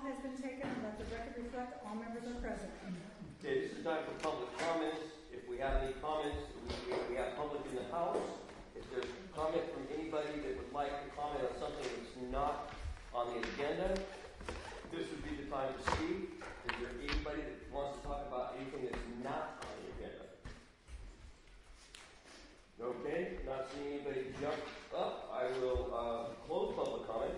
has been taken, and let the record reflect that all members are present. Okay, this is time for public comments. If we have any comments, we have public in the house. If there's a comment from anybody that would like to comment on something that's not on the agenda, this would be the time to speak. Is there anybody that wants to talk about anything that's not on the agenda? Okay, not seeing anybody jump up, I will close public comment.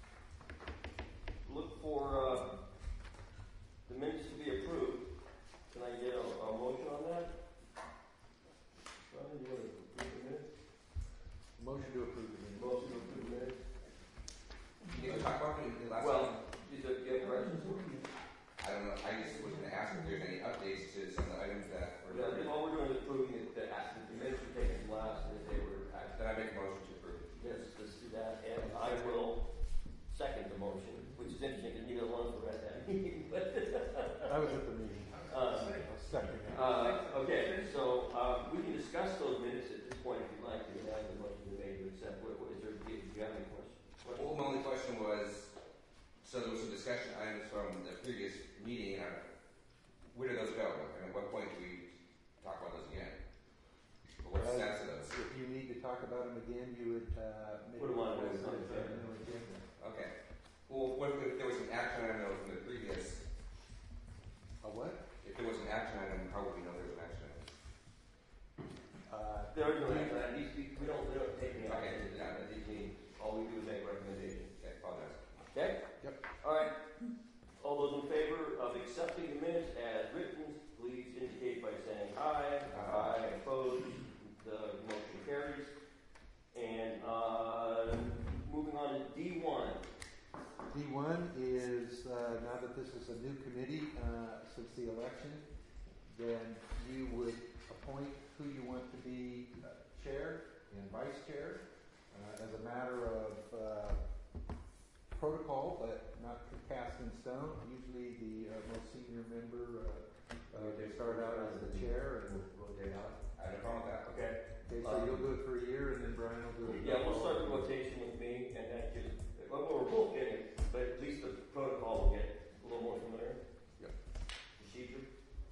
Look for the minutes to be approved. Can I get a motion on that? Ryan, do you want to approve the minutes? Motion to approve the minutes. Motion to approve the minutes. You talk about the last Well, time? do you have corrections? I don't know. I just was going to ask if there's any updates to some of the items that were. All we're doing is approving it, the minutes were taken from last, and they were Then I make a motion to approve. yes, let's do that, and I will second the motion, which is interesting because neither one of us were at that meeting. But I was at the meeting. Second. okay, so we can discuss those minutes at this point if you'd like to. Have the motion to made to accept. What is there? Do you have any questions? Well, my only question was, so there was some discussion items from the previous meeting. Where do those go? And at what point do we talk about those again? Or what's the status of those? If you need to talk about them again, you would make Put them on a the agenda. Okay. Well, what if there was an action item though from the previous? A what? If there was an action item, how would we know there was an action item? There is no action. We don't take any Okay. action at these meetings. All we do is make recommendations. Okay, apologize. Okay? Yep. All right. All those in favor of accepting the minutes as written, please indicate by saying aye. Aye. Opposed? The motion carries. And moving on to D1. D1 is, now that this is a new committee since the election, then you would appoint who you want to be chair and vice chair as a matter of protocol, but not cast in stone. Usually the most senior member they start out as the chair and rotate out. I have no problem with that. Okay. Okay, so you'll do it for a year, and then Brian will do it. Yeah, we'll start the rotation with me, and that just, well, we're both getting it, but at least the protocol will get a little more familiar. Yep. Procedure.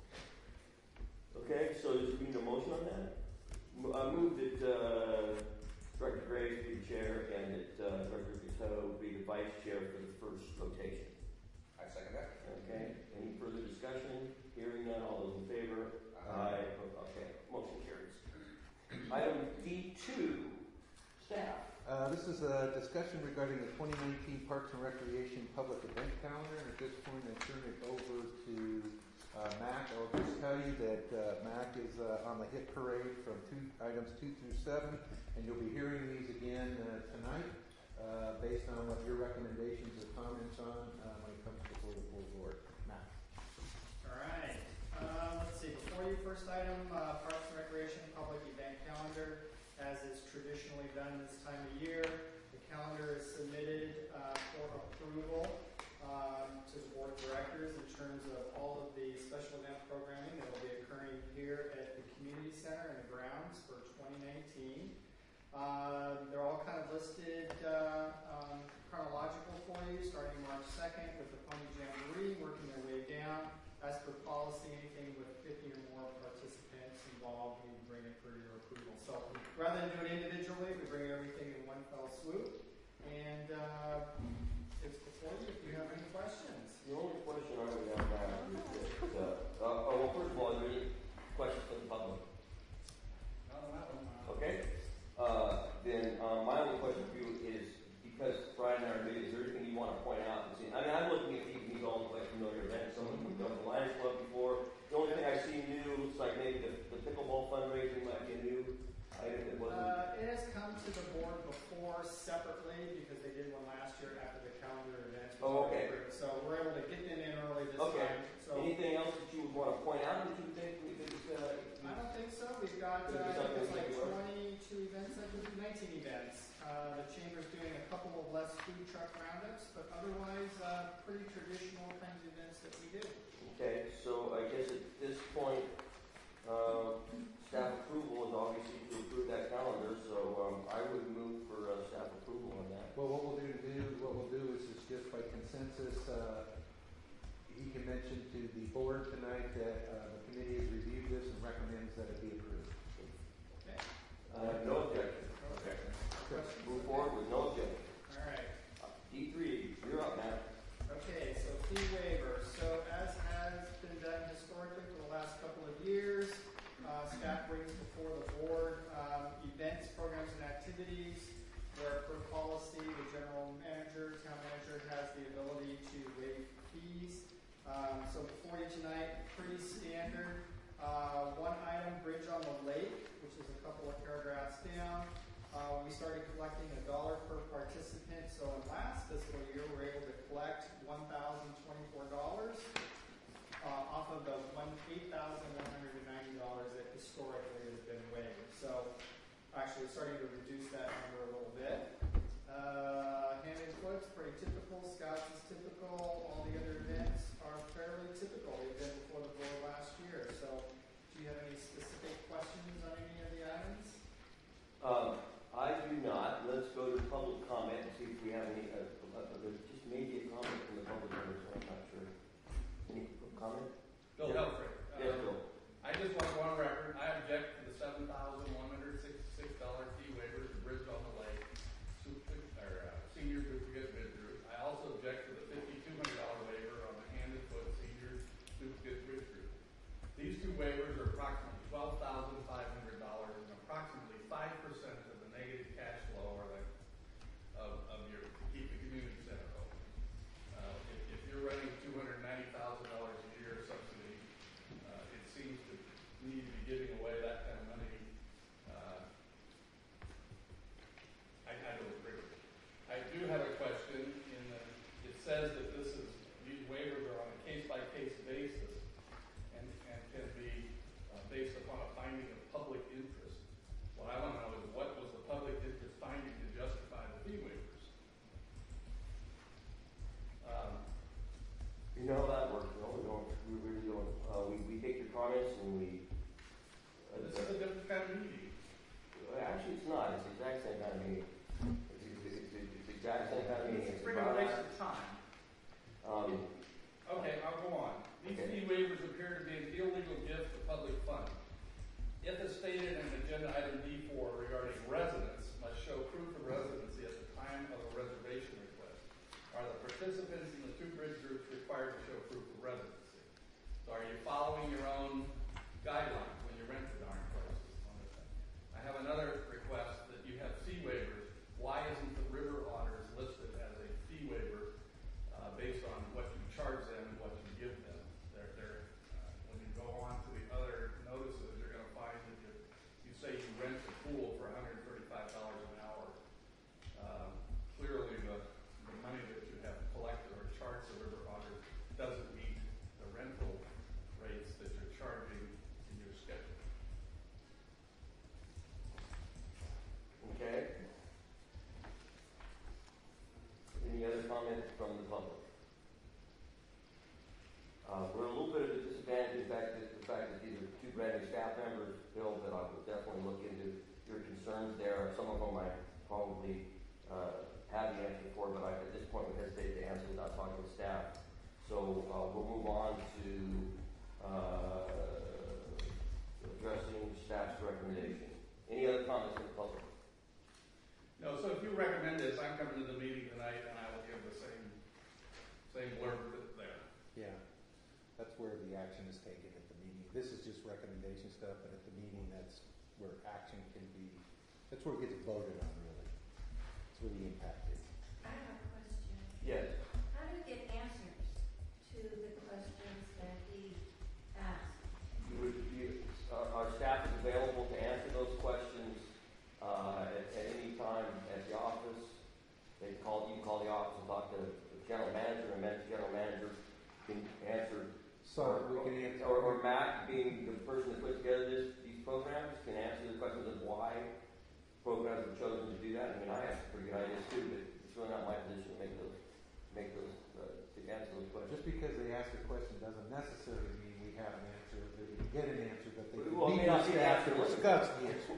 Okay, so does we need a motion on that? I move that Director Graves be the chair and that Director Guiteau be the vice chair for the first rotation. I second that. Okay, any further discussion? Hearing none, all those in favor? Aye. Okay, motion carries. Item D2, staff. This is a discussion regarding the 2019 Parks and Recreation Public Event Calendar, and at this point I turn it over to Mac. I'll just tell you that Mac is on the hit parade from items 2 through 7, and you'll be hearing these again tonight based on what your recommendations or comments on when it comes before the full board. Mac. All right. Let's see. Before you, first item, Parks and Recreation Public Event Calendar. As is traditionally done this time of year, the calendar is submitted for approval to the board of directors in terms of all of the special event programming that will be occurring here at the community center and the grounds for 2019. They're all kind of listed chronological for you, starting March 2nd with the Pony Jamboree, working their way down. As per policy, anything with 50 or more participants involved, we bring it for your approval. So rather than do it individually, we bring everything in one fell swoop. And it's before you if you have any questions. The only question I would have now is that, well, first of all, are there any questions from the public? Okay. Then my only question for you is, because Brian and I are meeting, is there anything you want to point out? I mean, I'm looking at these all like familiar events. Some of them we've done the Lions Club before. The only thing I see new looks like maybe the pickleball fundraising might be a new item that wasn't. It has come to the board before separately because they did one last year after the calendar events. Oh, okay. So we're able to get them in early this Okay. time. So Anything else that you would want to point out that you think we could? I don't think so. We've got I think it's like 22 events, I think 19 events. The chamber's doing a couple of less food truck roundups, but otherwise pretty traditional kinds of events that we do. Okay, so I guess at this point, staff approval is obviously to approve that calendar. So I would move for staff approval on that. Well, what we'll do is just by consensus pretty standard. One item, Bridge on the Lake, which is a couple of paragraphs down. We started collecting $1 per participant. So in last fiscal year, we were able to collect $1,024 off of the $8,190 that historically has been waived. So actually starting to reduce that number a little bit. Hand and foot's pretty typical. Scouts is typical. All the other events are fairly typical. They've been before the board last year. So do you have any specific questions on any of the items? I do not. Let's go to public comment and see if we have any, just maybe a comment from the public members, I'm not sure. Any comment? Bill Yeah. Helfrich. Yes, Bill. I just want to go on record, I object to the $7,166 fee waiver to Bridge on the Lake, senior duplicate bid group. I also object to the $5,200 waiver on the Hand and Foot senior duplicate bid group. These two waivers are approximately $12,500 and approximately 5% of the negative cash flow or of your, to keep the community center open. If you're running $290,000 a year subsidy, it seems to need to be giving away that kind of money. I don't agree. I do have a question in that it says that these waivers are on a case-by-case basis and can be based upon a finding of public interest. What I want to know is what was the public interest finding to justify the fee waivers? You know how that works, no? We really don't. We take your comments and we. This is a different kind of meeting. Actually, it's not. It's the exact same kind of meeting. It's the exact same kind of meeting. It's a pretty waste of time. Okay, I'll go on. These Okay. fee waivers appear to be an illegal gift to public funds. If as stated in agenda item D4 regarding residents must show proof of residency at the time of a reservation request, are the participants in the two bridge groups required to show proof of residency? So are you following your own guidelines when you rent the darn places on this thing? I have another request that you have fee waivers. Why isn't the River Otters listed as a fee waiver based on what you charge them and what you give them? When you go on to the other notices, you're going to find that you say you rent a pool for $135 an hour. Clearly, the money that you have collected or charged the River Otters doesn't meet the rental rates that you're charging in your schedule. Okay. Any other comments from the public? We're a little bit at a disadvantage. In fact, the fact that these are two brand new staff members, Bill, that I would definitely look into your concerns there. Some of them I probably have the answer for, but at this point we hesitate to answer without talking with staff. So we'll move on to addressing staff's recommendation. Any other comments from the public? No, so if you recommend this, I'm coming to the meeting tonight and I will give the same blurb that's there. Yeah, that's where the action is taken at the meeting. This is just recommendation stuff, but at the meeting, that's where action can be, that's where it gets voted on, really. It's where the impact is. I have a question. Yes. How do you get answers to the questions that he asked? Our staff is available to answer those questions at any time at the office. You can call the office and talk to the general manager, and the general manager can answer. So we can answer. Or Matt, being the person that put together these programs, can answer the questions of why programs were chosen to do that. I mean, I have pretty good ideas too, but it's really not my position to to answer those questions. Just because they ask a question doesn't necessarily mean we have an answer, that we can get an answer, but they can Well, meet may not with be the staff answer. to discuss the answer.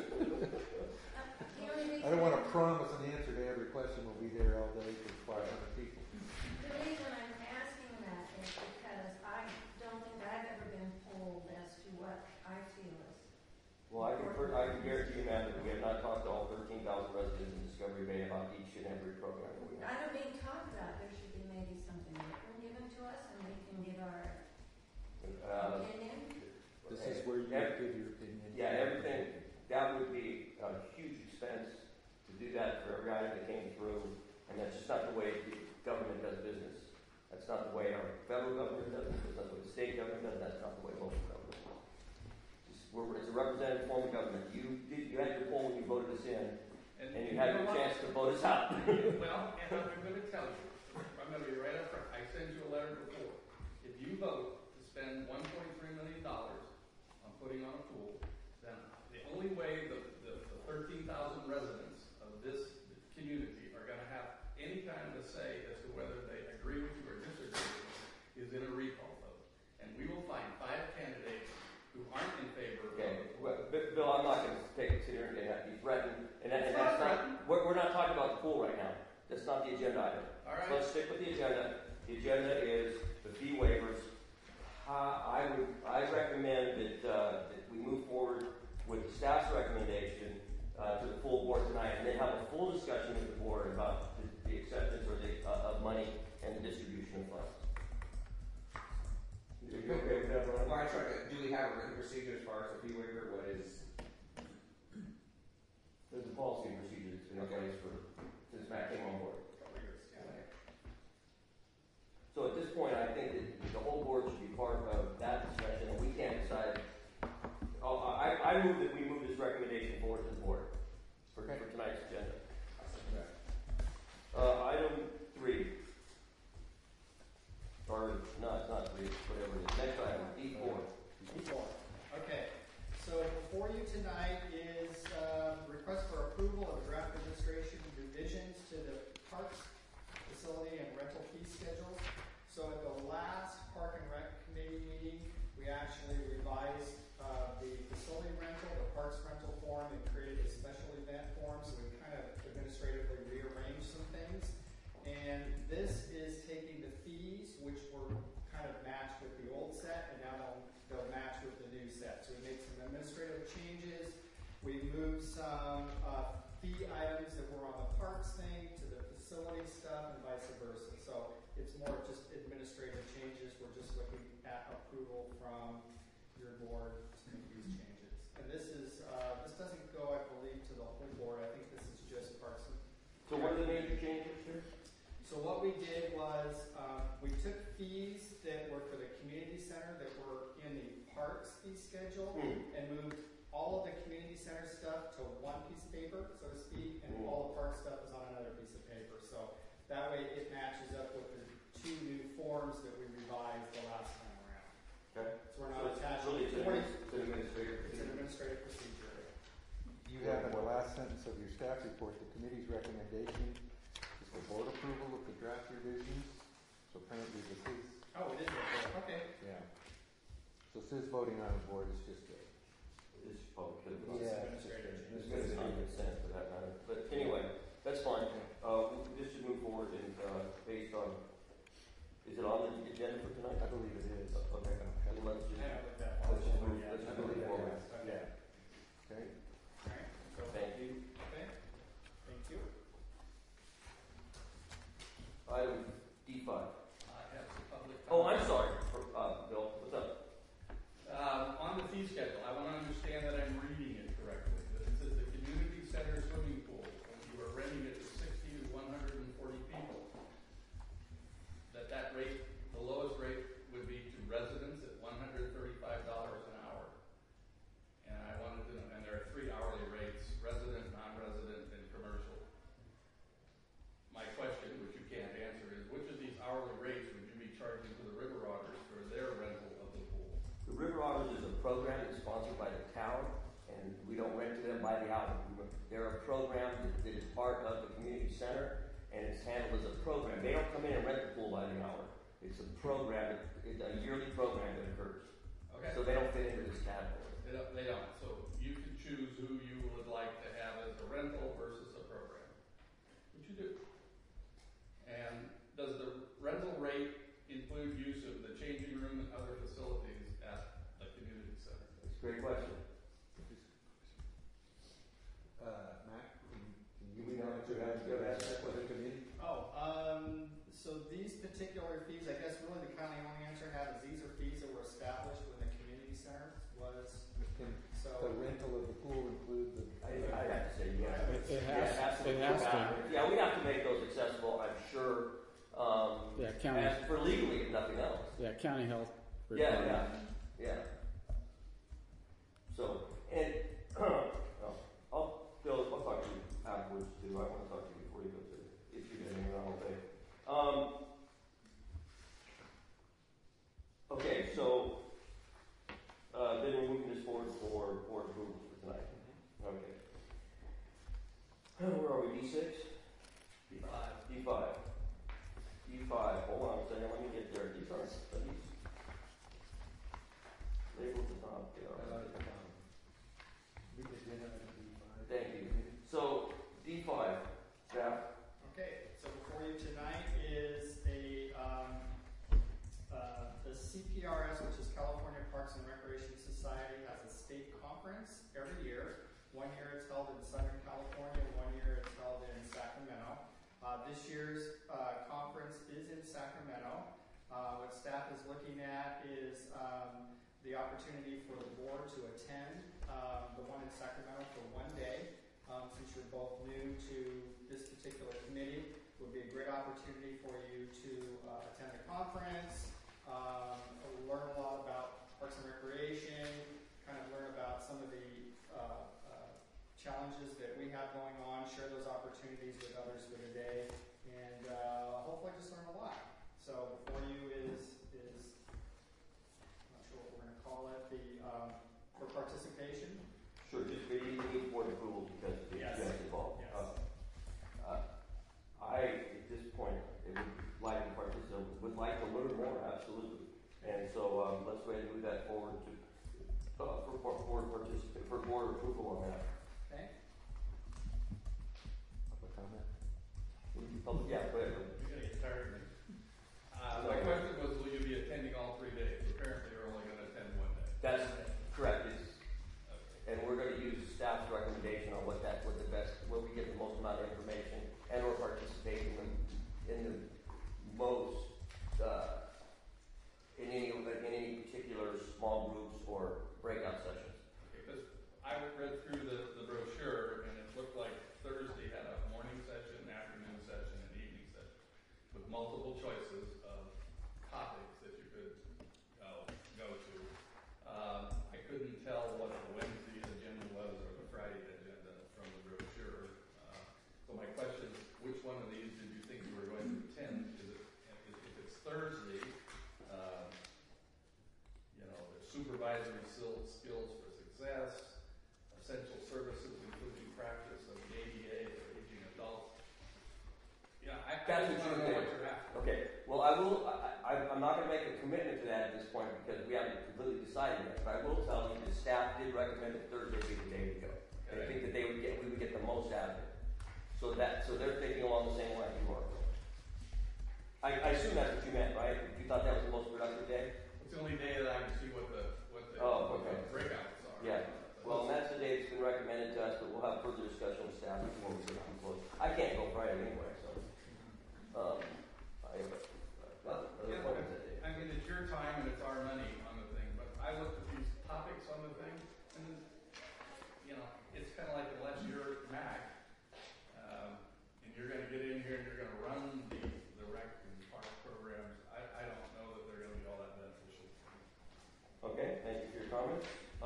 The only reason I don't want to promise an answer to every question. We'll be there all day for 500 people. The reason I'm asking that is because I don't think I've ever been polled as to what I feel is. Well, I can guarantee you, ma'am, that we have not talked to all 13,000 residents in Discovery Bay about each and every program that we I have. don't mean talk about. There should be maybe something written given to us, and we can give our opinion. This is where you give your opinion. Yeah, everything. That would be a huge expense to do that for every item that came through, and that's just not the way the government does business. That's not the way our federal government does it. That's not the way the state government does it. That's it's a representative form of government. You had your poll when you voted us in, and you you had know your what? chance to vote us out. Well, and I'm going to tell you, I'm going to be right up front. I sent you a letter before. If you vote to spend $1.3 million on putting on a pool, then the only way the 13,000 residents of this community are going to have any kind of a say as to whether they agree with you or disagree with you is in a recall vote. And we will find 5 candidates who aren't in favor of Okay, the pool. well, Bill, I'm not going to sit here and be threatened, and It's that's not not. We're not talking about the pool right now. That's not the agenda item. All right. So let's stick with the agenda. The agenda is the fee waivers. I recommend that we move forward with the staff's recommendation to the full board tonight, and then have a full discussion with the board about the acceptance or of money and the distribution of funds. Are you okay with that, Brian? Well, I tried to, do we have a written procedure as far as the fee waiver? What is, There's a policy and procedure that's been in place since Matt came on board. So at this point, I think that the whole board should be part of that discussion, and we can't decide. I move that we move this recommendation forward to the board for tonight's agenda. Item 3. Or, no, it's not 3, it's whatever it is. Next item, D4. Okay, so before you tonight is request for approval of draft administration revisions to the parks, facility, and rental fee schedules. So at the last Park and Rec Committee meeting, we actually revised the facility rental, the parks rental form, and created a special event form, so we kind of administratively rearranged some things. And this is taking the fees, which were kind of matched with the old set, and now they'll match with the new set. So we made some administrative changes. We moved some fee items that were on the parks thing to the facility stuff, and vice versa. So it's more just administrative changes. We're just looking at approval from your board to make these changes. And this doesn't go, I believe, to the whole board. I think this is just parks. So what are the major changes here? So what we did was we took fees that were for the community center that were in the parks fee schedule and moved all of the community center stuff to one piece of paper, so to speak, and all the park stuff is on another piece of paper. So that way it matches up with the 2 new forms that we revised the last time around. Okay. So we're not So attaching really, it's 40. an administrative It's procedure. an administrative procedure. You have in the last sentence of your staff report, the committee's recommendation is for board approval of the draft revisions. So apparently this is, Oh, it is right. Okay. yeah. So this is voting on the board, it's just a. This is probably good. Yeah. Administrative It's changes. good consent for that matter. But anyway, that's fine. This should move forward and based on, is it on the agenda for tonight? I believe it is. Okay. Then let's just, I haven't looked that let's just far move, yet. let's I just move believe that forward. is. Okay. Yeah. Okay. All right. So, Thank you. okay. Thank you. Item D5. I have some public Oh, I'm comment. sorry. Bill, what's up? On the fee schedule, I want to understand that I'm reading it correctly. This is the community center swimming pool, and you are renting it to 60 to 140 people. That rate, the lowest rate would be to residents at $135 an hour. And I wanted to know, and there are 3 hourly rates, resident, non-resident, and commercial. My question, which you can't answer, is which of these hourly rates would you be charging to the River Otters for their rental of the pool? The River Otters is a program that's sponsored by the town, and we don't rent to them by the hour. They're a program that is part of the community center, and it's handled as a program. They don't come in and rent the pool by the hour. It's a program, it's a yearly program that occurs. Okay. So they don't fit into this category. They don't. So you can choose who you would like to have as a rental versus a program, which you do. And does the rental rate include use of the changing room and other facilities at the community center? It's a great question. Matt, can Do you we know answer that? For the committee? So these particular fees, I guess really the county only answer I have is these are fees that were established when the community center was, Can so. the rental of the pool include the? I have to say yes. It Yeah, has to. Yeah, we have to make those accessible, I'm sure, Yeah, county. as for legally, if nothing else. Yeah, county health. Yeah, requirement. yeah. So, and, I'll talk to you afterwards too. I want to talk to you before you go to, if you're getting around all day. Okay, so, then we're moving this forward for board approval for tonight. Okay. Where are we, D6? D5. D5, hold on a second, let me get there. These are studies. Labels at the top, they are. Thank you. So, D5, staff. Okay, so before you tonight is the CPRS, which is California Parks and Recreation Society, has a state conference every year. 1 year it's held in Southern California, 1 year it's held in Sacramento. This year's conference is in Sacramento. What staff is looking at is the opportunity for the board to attend the one in Sacramento for 1 day. Since you're both new to this particular committee, it would be a great opportunity for you to attend the conference, learn a lot about Parks and Recreation, kind of learn about some of the challenges that we have going on, share those opportunities with others for the day, and hopefully just learn a lot. So before you is I'm not sure what we're going to call it, for participation. Sure, just we need board approval because of the Yes. events involved. Yes. At this point, it would like to participate, would like to learn more, absolutely. And so let's go ahead and move that forward to for board approval on that. Okay. Public comment? Yeah, go ahead. You're gonna get tired of me. My question was, will you be attending all 3 days? Apparently, you're only gonna attend 1 day. That's correct. It's, Okay. and we're going to use staff's recommendation on what we get the most amount of information, and we're participating in the most in any particular small groups or breakout sessions. Because I read through the brochure, and it looked like Thursday had a morning session, afternoon session, and evening session, with multiple choices of topics that you could go to. I couldn't tell what the Wednesday agenda was or the Friday agenda from the brochure. So my question is, which one of these did you think you were going to attend? If it's Thursday, supervisory skills for success, essential services including practice of the ADA for aging adults. Yeah, I That's just what want to know you what think. you're after. Okay. Well, I'm not going to make a commitment to that at this point because we haven't completely decided yet. But I will tell you the staff did recommend that Thursday be the day to go. They think that we would get the most out of it. So they're thinking along the same line you are. I assume that's what you meant, right? You thought that was the most productive day? It's the only day that I can see what the breakouts are. Yeah. Well, that's the day that's been recommended to us, but we'll have further discussion with staff before we get too close. I can't go Friday anyway, so. I have other appointments that day. I mean, it's your time and it's our money on the thing, but I looked at these topics on the thing, and it's kind of like unless you're Mac, and you're going to get in here and you're going to run the rec and park programs, I don't know that they're going to be all that beneficial. Okay, thank you for your comments.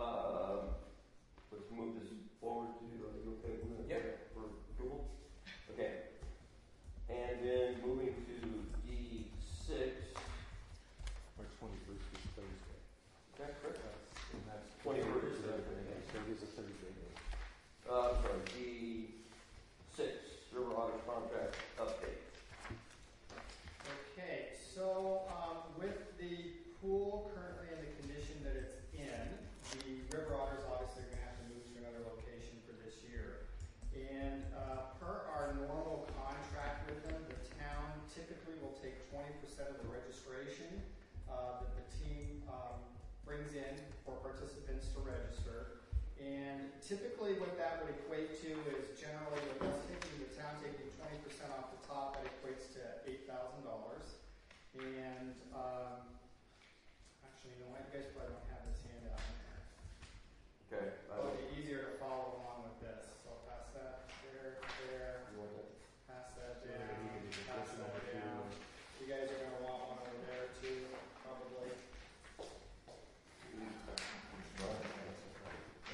Let's move this forward to, you okay with moving it for approval? Okay. And then moving to D6. March 21st is Thursday. That's correct. And that's 21st is Thursday. So it is a Thursday day. Sorry, D6, River Otter contract update. Okay, so with the pool currently in the condition that it's in, the River Otters obviously are going to have to move to another location for this year. And per our normal contract with them, the town typically will take 20% of the registration that the team brings in for participants to register. And typically what that would equate to is generally with us the town taking 20% off the top, that equates to $8,000. And actually, you know what? You guys probably don't have this handout in there. Okay. It'll be easier to follow along with this. So I'll pass that there, You want that? pass that Yeah, down, you can do the pass additional that material. down. You guys are going to want one over there too, probably.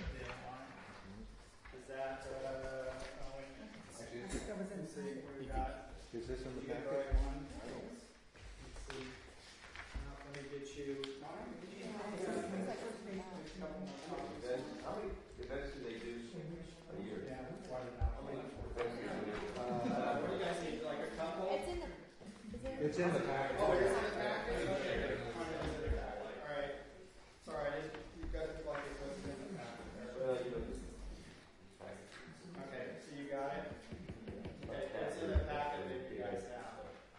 It's in the package. Oh, it is in the package? Okay. All right. Sorry, I didn't, you guys look like it wasn't in the package. Okay, so you got it? Okay, it's in the packet that you guys have.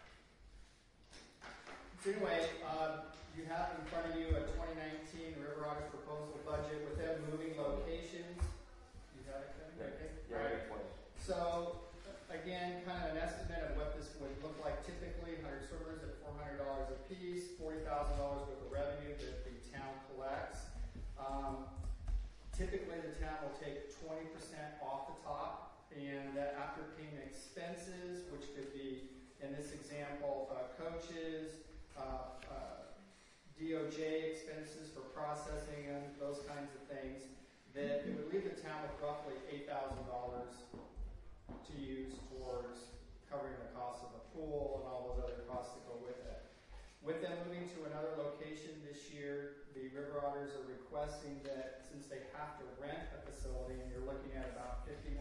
So anyway, you have in front of you a 2019 River Otter proposal budget with them moving locations. You have it, Kevin? Okay. All right. So, again, kind of an estimate of what this would look like typically, 100 swimmers at $400 a piece, $40,000 worth of revenue that the town collects. Typically, the town will take 20% off the top, and that after paying expenses, which could be, in this example, coaches, DOJ expenses for processing and those kinds of things, that it would leave the town with roughly $8,000 to use towards covering the cost of the pool and all those other costs that go with it. With them moving to another location this year, the River Otters are requesting that since they have to rent a facility, and you're looking at about $5,200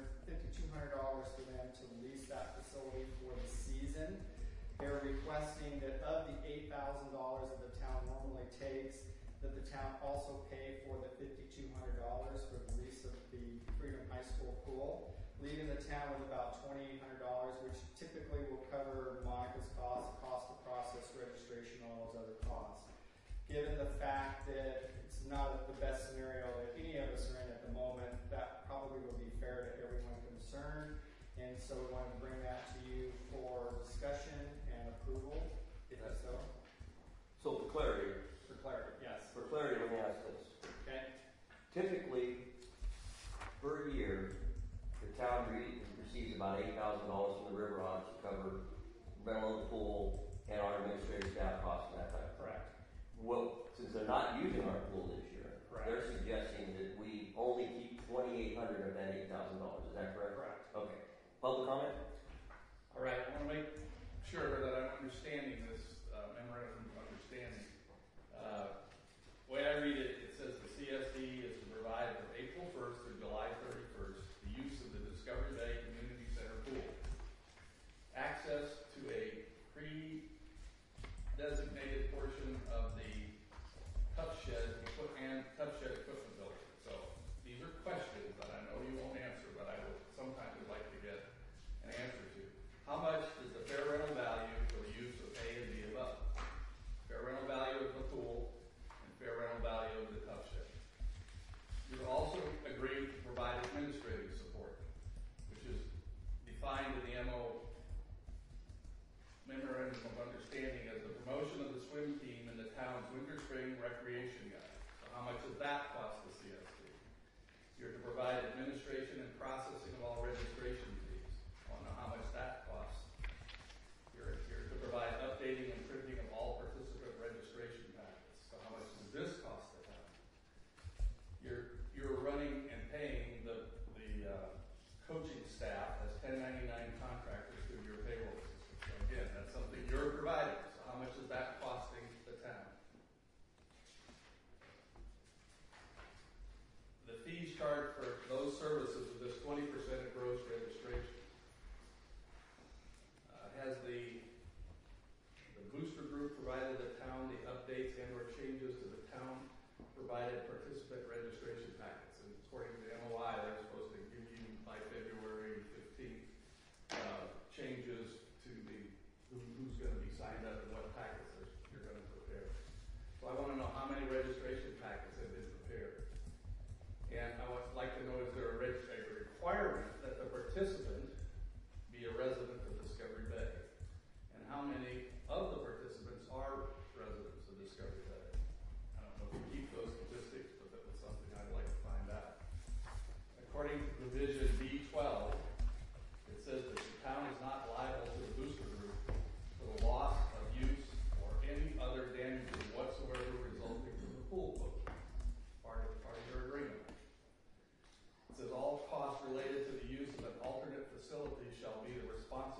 for them to lease that facility for the season, they're requesting that of the $8,000 that the town normally takes, that the town also pay for the $5,200 for the lease of the Freedom High School pool, leaving the town with about $2,800, which typically will cover Monica's costs, the cost of process, registration, all those other costs. Given the fact that it's not the best scenario that any of us are in at the moment, that probably will be fair to everyone concerned. And so we wanted to bring that to you for discussion and approval, if so. So for clarity, Yes. for clarity, let me ask this. Okay. Typically, per year, the town receives about $8,000 from the River Otters to cover rental of the pool and our administrative staff costs and that type of thing. Correct. Well, since they're not using our pool this year, Correct. they're suggesting that we only keep $2,800 of that $8,000. Is that correct? Correct. Okay. Public comment? All right, I want to make sure that I'm understanding this memorandum of understanding. The way I read it, it says the CSD is to provide from April 1st through July 31st the use of the Discovery Bay Community Center pool. Access to a pre-designated portion of the Tough Shed equipment building. So these are questions that I know you won't answer, but I would sometimes would like to get an answer to. How much is the fair rental value for the use of A and B above? Fair rental value of the pool and fair rental value of the Tough Shed. You also agreed to provide administrative support, which is defined in the Memorandum of Understanding as the promotion of the swim team in the town's winter spring recreation guide. So how much does that cost the CSD? You're to provide administration and processing of all registration fees. I want to know how much that costs. You're to provide updating and printing of all participant registration packets. So how much does this cost the town? You're running and paying the coaching staff as 1099 contractors through your payroll system. So again, that's something you're providing. So how much is that costing the town? The fees charged for those services are just 20% of gross registration. Has the booster group provided the town the updates and or changes to the town provided participant registration packets? And according to the MOI, they're supposed to give you by February 15th changes to who's going to be signed up and what packets you're going to prepare. So I want to know how many registration packets have been prepared. And I would like to know, is there a requirement that the participant be a resident of Discovery Bay? And how many of the participants are residents of Discovery Bay? I don't know if you keep those statistics, but that was something I'd like to find out. According to provision B12, it says that the town is not liable to the booster group for the loss of use or any other damages whatsoever resulting from the pool book. Part of your agreement. It says all costs related to the use of an alternate facility shall be the responsibility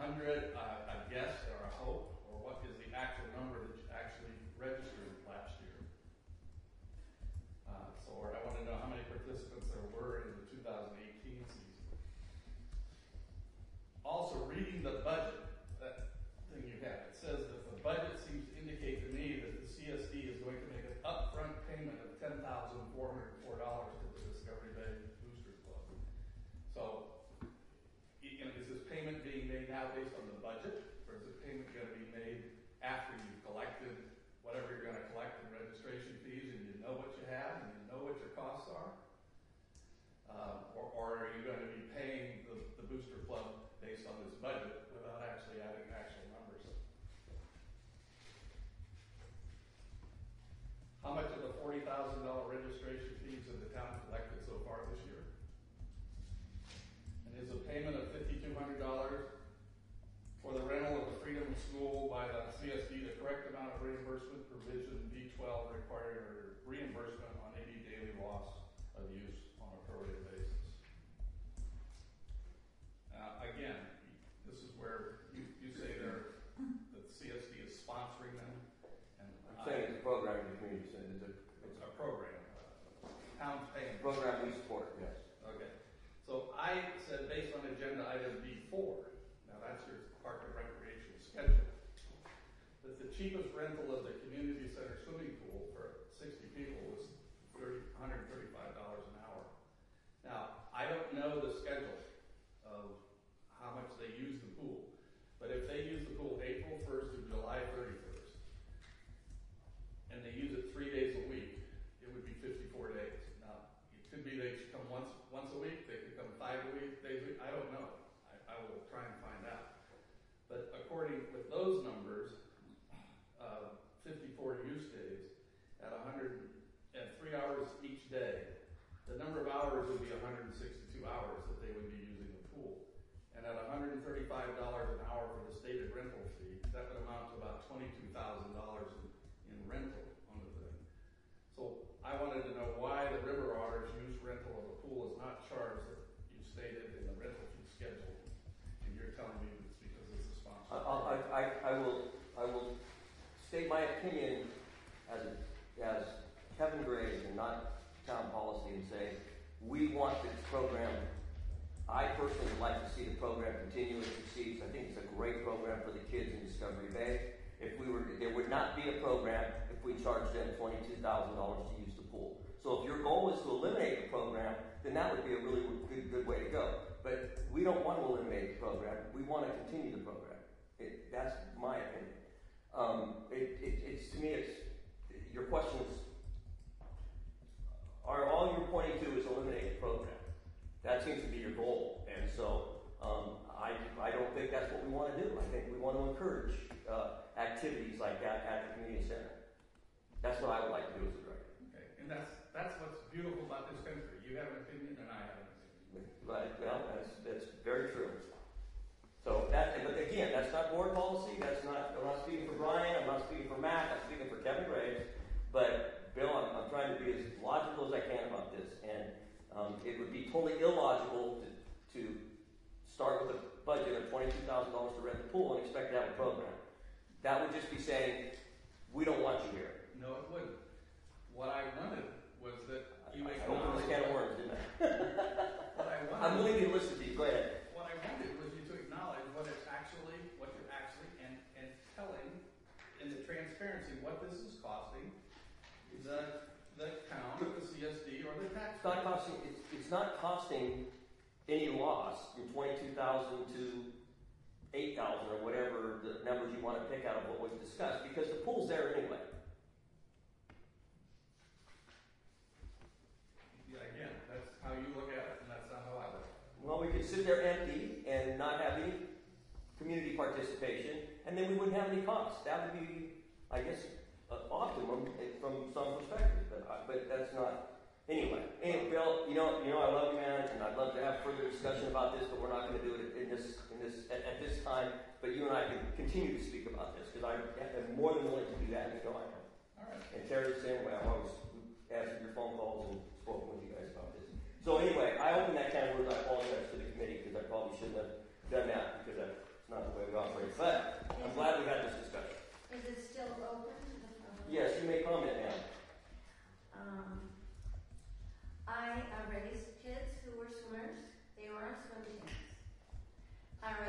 100, a guess or a hope, or what is the actual number that actually registered last year? So I want to know how many participants there were in the 2018 season. Also, reading the budget, that thing you have, it says that the budget seems to indicate to me that the CSD is going to make an upfront payment of $10,404 to the Discovery Bay Booster Club. So, is this payment being made now based on the budget, or is the payment going to be made after you've collected whatever you're going to collect in registration fees, and you know what you have, and you know what your costs are? Or are you going to be paying the Booster Club based on this budget without actually adding actual numbers? How much of the $40,000 registration fees have the town collected so far this year? And is a payment of $5,200 for the rental of the Freedom School by the CSD the correct amount of reimbursement provision B12 required reimbursement on any daily loss of use on a prorated basis? Again, this is where you say that the CSD is sponsoring them. And I'm saying it's a program in the community center. It's a program. Town's paying. Program we support, yes. Okay. So I said based on agenda item B4, now that's your park and recreation schedule, that the cheapest rental of the community center swimming pool for 60 people was $135 an hour. Now, I don't know the schedule of how much they use the pool, but if they use the pool April 1st to July 31st, and they use it 3 days a week, it would be 54 days. Now, it could be they should come once a week, they could come 5 days a week, I don't know. I will try and find out. But according with those numbers, 54 use days at 103 hours each day, the number of hours would be 162 hours that they would be using the pool. And at $135 an hour for the stated rental fee, that would amount to about $22,000 in rental on the thing. So I wanted to know why the River Otters use rental of a pool is not charged that you stated in the rental fee schedule, and you're telling me it's because it's a sponsor. I will state my opinion as Kevin Graves and not town policy and say we want this program. I personally would like to see the program continue and succeed. I think it's a great program for the kids in Discovery Bay. There would not be a program if we charged them $22,000 to use the pool. So if your goal is to eliminate the program, then that would be a really good way to go. But we don't want to eliminate the program. We want to continue the program. That's my opinion. It's to me, your question is, are all you're pointing to is eliminate the program? That seems to be your goal, and so I don't think that's what we want to do. I think we want to encourage activities like that at the community center. That's what I would like to do as a director. Okay, and that's what's beautiful about this country. You have an opinion, and I have an opinion. Right. Well, that's very true. So but again, that's not board policy. I'm not speaking for Brian. I'm not speaking for Matt. I'm speaking for Kevin Graves. But Bill, I'm trying to be as logical as I can about this, and it would be totally illogical to start with a budget of $22,000 to rent the pool and expect to have a program. That would just be saying, we don't want you here. No, it wouldn't. What I wanted was that you I opened this can of worms, didn't I? What I wanted, I'm willing to listen to you. Go ahead. What I wanted was you to acknowledge what you're actually, and telling in the transparency what this is costing the town, the CSD, or the taxpayer. It's not costing any loss from 22,000 to 8,000 or whatever the numbers you want to pick out of what was discussed, because the pool's there anyway. Yeah, again, that's how you look at it, and that's not how I look at it. Well, we could sit there empty and not have any community participation, and then we wouldn't have any costs. That would be, I guess, optimum from some perspective, but that's not. Anyway, Bill, you know I love you, man, and I'd love to have further discussion about this, but we're not going to do it at this time. But you and I can continue to speak about this because I'm more than willing to do that. You know I am. All right. And Terry's the same way. I've always answered your phone calls and spoken with you guys about this. So anyway, I opened that can of worms. I apologize to the committee because I probably shouldn't have done that because that's not the way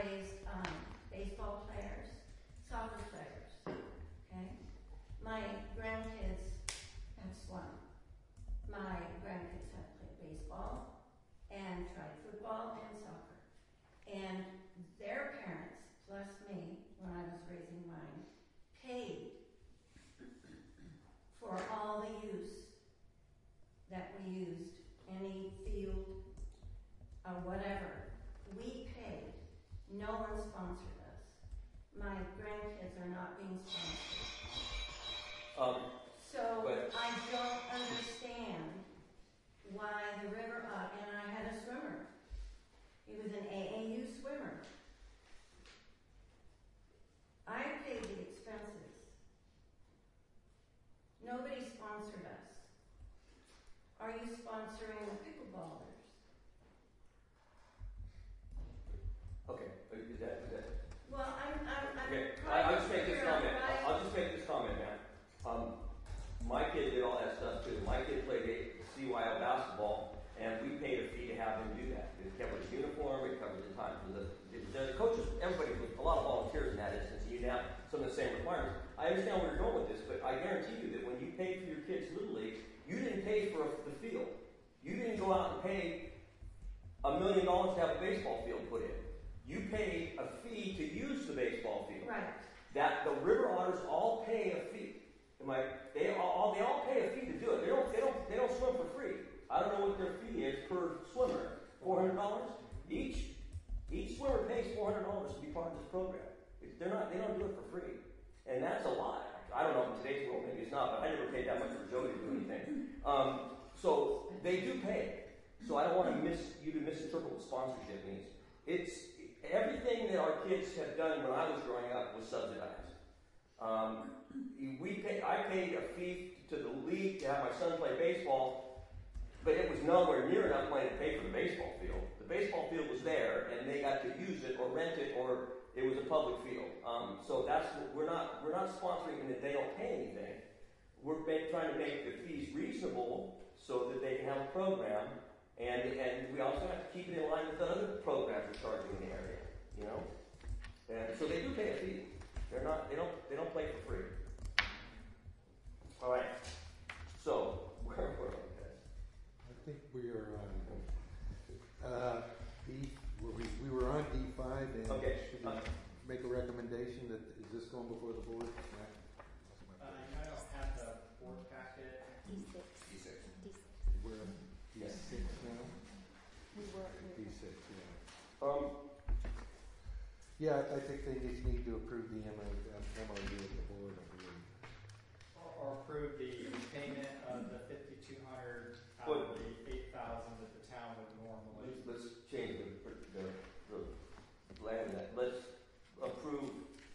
raised, baseball players, soccer players, okay? My grandkids have swum. My grandkids have played baseball and tried football and soccer. And their parents, plus me, when I was raising mine, paid for all the use that we used, any field, whatever. We paid. No one sponsored us. My grandkids are not being sponsored. So but- I don't understand why the river, and I had a swimmer. He was an AAU swimmer. I paid the expenses. Nobody sponsored us. Are you sponsoring the pickleballers? Okay, is that? Well, I'm Okay, trying I'll to just make this figure out comment. why. I'll just make this comment, man. My kid did all that stuff too. My kid played CYO basketball, and we paid a fee to have him do that. It covered his uniform, it covered the time for the coaches, everybody, a lot of volunteers in that instance, and you have some of the same requirements. I understand where you're going with this, but I guarantee you that when you paid for your kids' Little League, you didn't pay for the field. You didn't go out and pay $1 million to have a baseball field put in. You paid a fee to use the baseball field. Right. That the River Otters all pay a fee. They all pay a fee to do it. They don't swim for free. I don't know what their fee is per swimmer. $400 each. Each swimmer pays $400 to be part of this program. They don't do it for free, and that's a lot. I don't know in today's world, maybe it's not, but I never paid that much for Jody to do anything. So they do pay. So I don't want you to misinterpret what sponsorship means. It's everything that our kids have done when I was growing up was subsidized. I paid a fee to the league to have my son play baseball, but it was nowhere near enough money to pay for the baseball field. The baseball field was there, and they got to use it or rent it, or it was a public field. So that's what we're not sponsoring in that they don't pay anything. We're trying to make the fees reasonable so that they can have a program, and we also have to keep it in line with the other programs we're charging in the area. You know, and so they do pay a fee. They don't play for free. All right. So where were we? I think we are on D. We were on D5, and Okay. should we make a recommendation that is this going before the board? I don't have the board packet. D6. We're on D6 now. D6, yeah. Yeah, I think they just need to approve the MOU with the board, I believe. Or approve the payment of the $5,200 out What? of the $8,000 that the town would normally. Let's change the land of that. Let's approve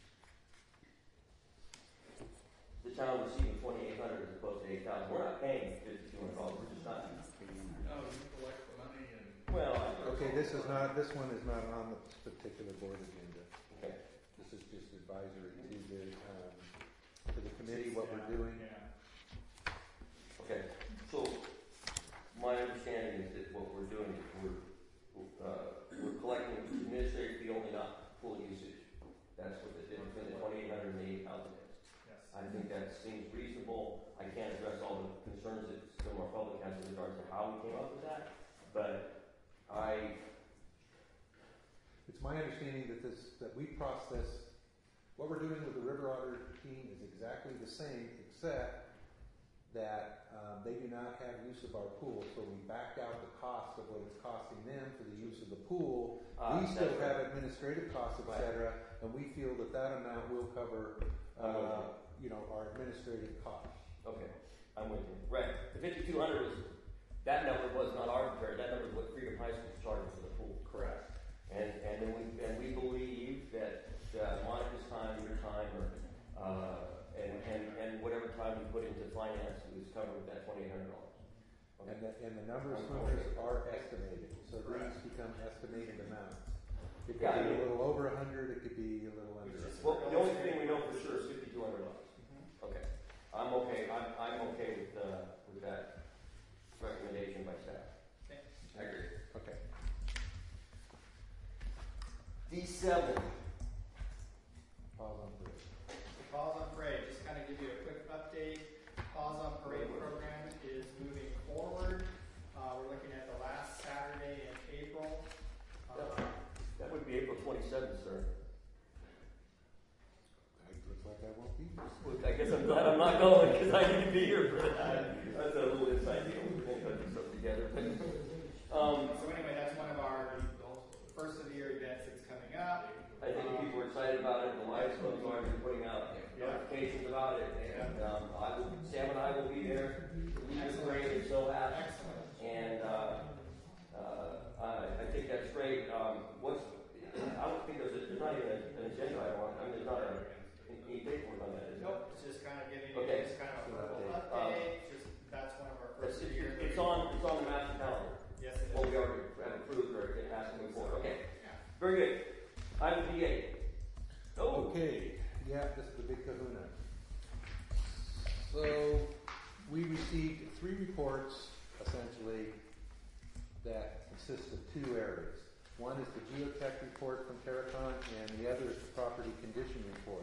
the town receiving $2,800 as opposed to $8,000. We're not paying $5,200. We're just not. No, you collect the money and. Well, Okay, this one is not on the particular board agenda. okay. This is just advisory to the committee, what we're doing. Yeah. Okay. So my understanding is that what we're doing is we're collecting administrative fee only, not full usage. That's what the difference between the $2,800 and the $8,000 is. Yes. I think that seems reasonable. I can't address all the concerns that some of our public has in regards to how we came up with that, but It's my understanding that we process, what we're doing with the River Otter team is exactly the same, except that they do not have use of our pool, so we back out the cost of what it's costing them for the use of the pool. We still that's right. have administrative costs, et Right. cetera, and we feel that amount will cover, our administrative costs. Okay, I'm with you. Right. The $5,200 that number was not arbitrary. That number is what Freedom High School is charging for the pool. Correct. And we believe that Monica's time, your time, and whatever time we put into finance is covered with that $2,800. Okay. And the number of swimmers are estimated, so these become estimated amounts. It could Yeah, be a little over 100, it could be a little under. Well, the only thing we know for sure is $5,200. Okay. I'm okay. I'm okay with that recommendation by staff. Okay. I agree. Okay. D7. Pause on parade. The Pause on Parade, just kind of give you a quick update. Pause on Parade program is moving forward. We're looking at the last Saturday in April. That would be April 27th, sir. It looks like I won't be here. Well, I guess I'm glad I'm not going because I need to be here for that. That's a little inside deal. We won't put this stuff together. So anyway, that's one of our first of the year events that's coming up. I think people are excited about it. The Lions Club's already been putting out notifications about it, and Sam and I will be there. We just great and so happy. Excellent. And I think that's great. I don't think there's not even an agenda item on. I mean, there's not any paperwork on that, is there? Nope, it's just kind of giving you Okay. just kind of a verbal update. That's one of our first of the year. It's on the master calendar. Yes, it Well, is. we already have approved or it has to move forward. Okay, Yeah. very good. Item D8. Oh, Okay, yeah, this is the big kahuna. So, we received 3 reports, essentially, that consist of 2 areas. One is the geotech report from Terracon, and the other is the property condition report.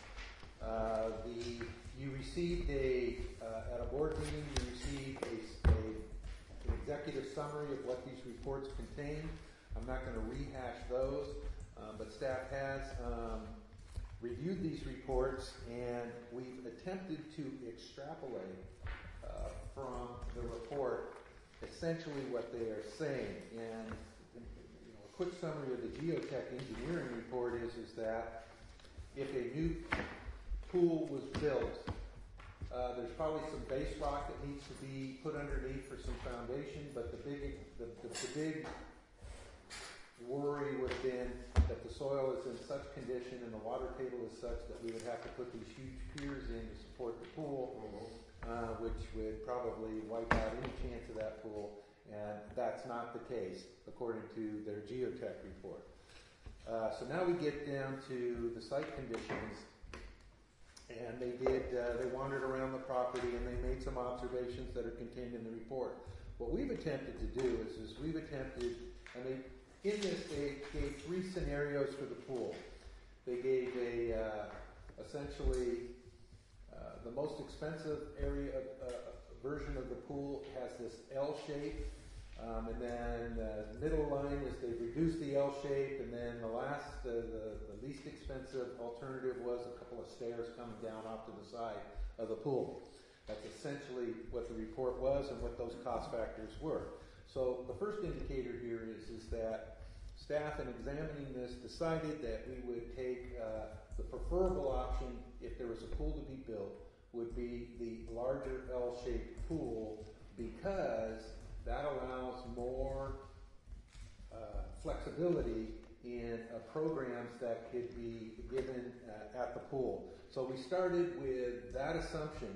You received at a board meeting, you received an executive summary of what these reports contain. I'm not going to rehash those, but staff has reviewed these reports, and we've attempted to extrapolate from the report essentially what they are saying. And a quick summary of the geotech engineering report is that if a new pool was built, there's probably some base rock that needs to be put underneath for some foundation, but the big worry would have been that the soil is in such condition and the water table is such that we would have to put these huge piers in to support the pool, which would probably wipe out any chance of that pool, and that's not the case according to their geotech report. So now we get down to the site conditions, and they wandered around the property and they made some observations that are contained in the report. What we've attempted to do is we've attempted, and in this they gave 3 scenarios for the pool. They gave essentially the most expensive version of the pool has this L shape, and then the middle line is they've reduced the L shape, and then the least expensive alternative was a couple of stairs coming down off to the side of the pool. That's essentially what the report was and what those cost factors were. So the first indicator here is that staff, in examining this, decided that we would take the preferable option if there was a pool to be built would be the larger L-shaped pool, because that allows more flexibility in programs that could be given at the pool. So we started with that assumption.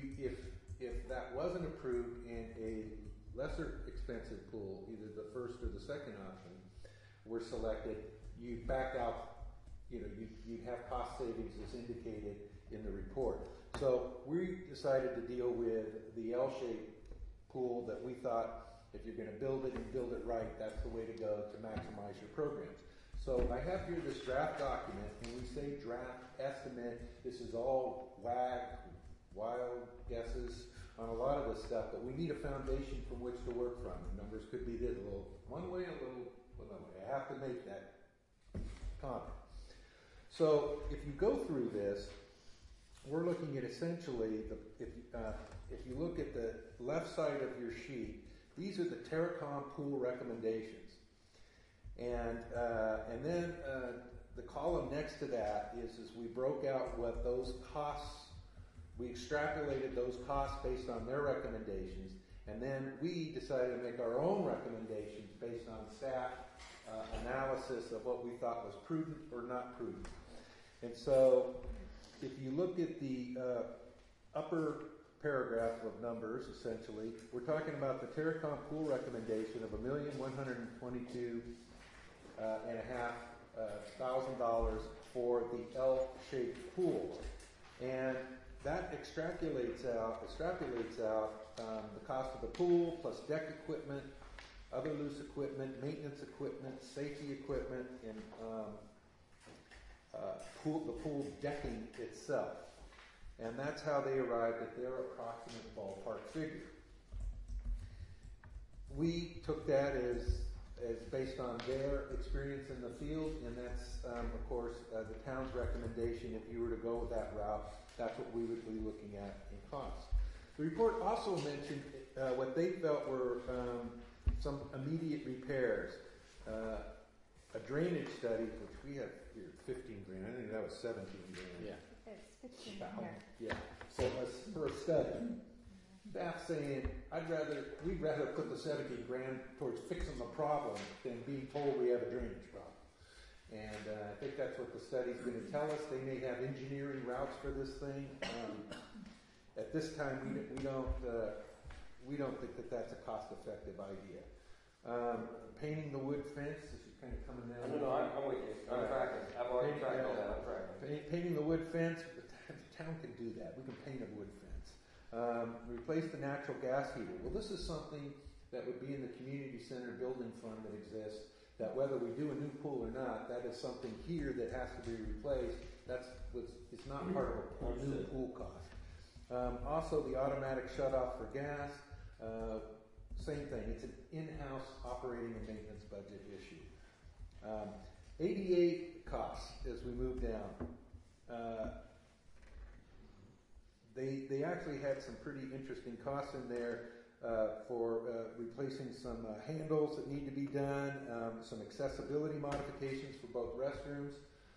If that wasn't approved and a lesser expensive pool, either the first or the second option, were selected, you back out, you'd have cost savings as indicated in the report. So we decided to deal with the L-shaped pool that we thought, if you're going to build it and build it right, that's the way to go to maximize your programs. So I have here this draft document, and we say draft estimate. This is all wild guesses on a lot of this stuff, but we need a foundation from which to work from. The numbers could be this, a little one way, a little another way. I have to make that comment. So if you go through this, we're looking at essentially, if you look at the left side of your sheet, these are the Terracom pool recommendations. And then the column next to that is we broke out what those costs, we extrapolated those costs based on their recommendations, and then we decided to make our own recommendations based on staff analysis of what we thought was prudent or not prudent. And so if you look at the upper paragraph of numbers, essentially, we're talking about the Terracom pool recommendation of $1,122,500 for the L-shaped pool, and that extrapolates out the cost of the pool plus deck equipment other loose equipment, maintenance equipment, safety equipment, and the pool decking itself. And that's how they arrived at their approximate ballpark figure. We took that as based on their experience in the field, and that's, of course, the town's recommendation. If you were to go with that route, that's what we would be looking at in cost. The report also mentioned what they felt were some immediate repairs. A drainage study, which we have here, 15 grand. I think that was 17 grand. Yeah. It's 15 here. Yeah. So for a study, staff saying, we'd rather put the 17 grand towards fixing the problem than being told we have a drainage problem. And I think that's what the study's going to tell us. They may have engineering routes for this thing. At this time, we don't think that that's a cost-effective idea. Painting the wood fence, this is kind of coming down. No, I'm with you. I'm tracking. I've already tracked all that. I'm tracking. Painting the wood fence, the town can do that. We can paint a wood fence. Replace the natural gas heater. Well, this is something that would be in the community center building fund that exists, that whether we do a new pool or not, that is something here that has to be replaced. It's not part of a new pool cost. Also, the automatic shutoff for gas, same thing. It's an in-house operating and maintenance budget issue. ADA costs as we move down. They actually had some pretty interesting costs in there for replacing some handles that need to be done, some accessibility modifications for both restrooms.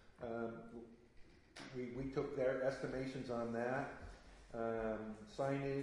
We took their estimations on that. Signage,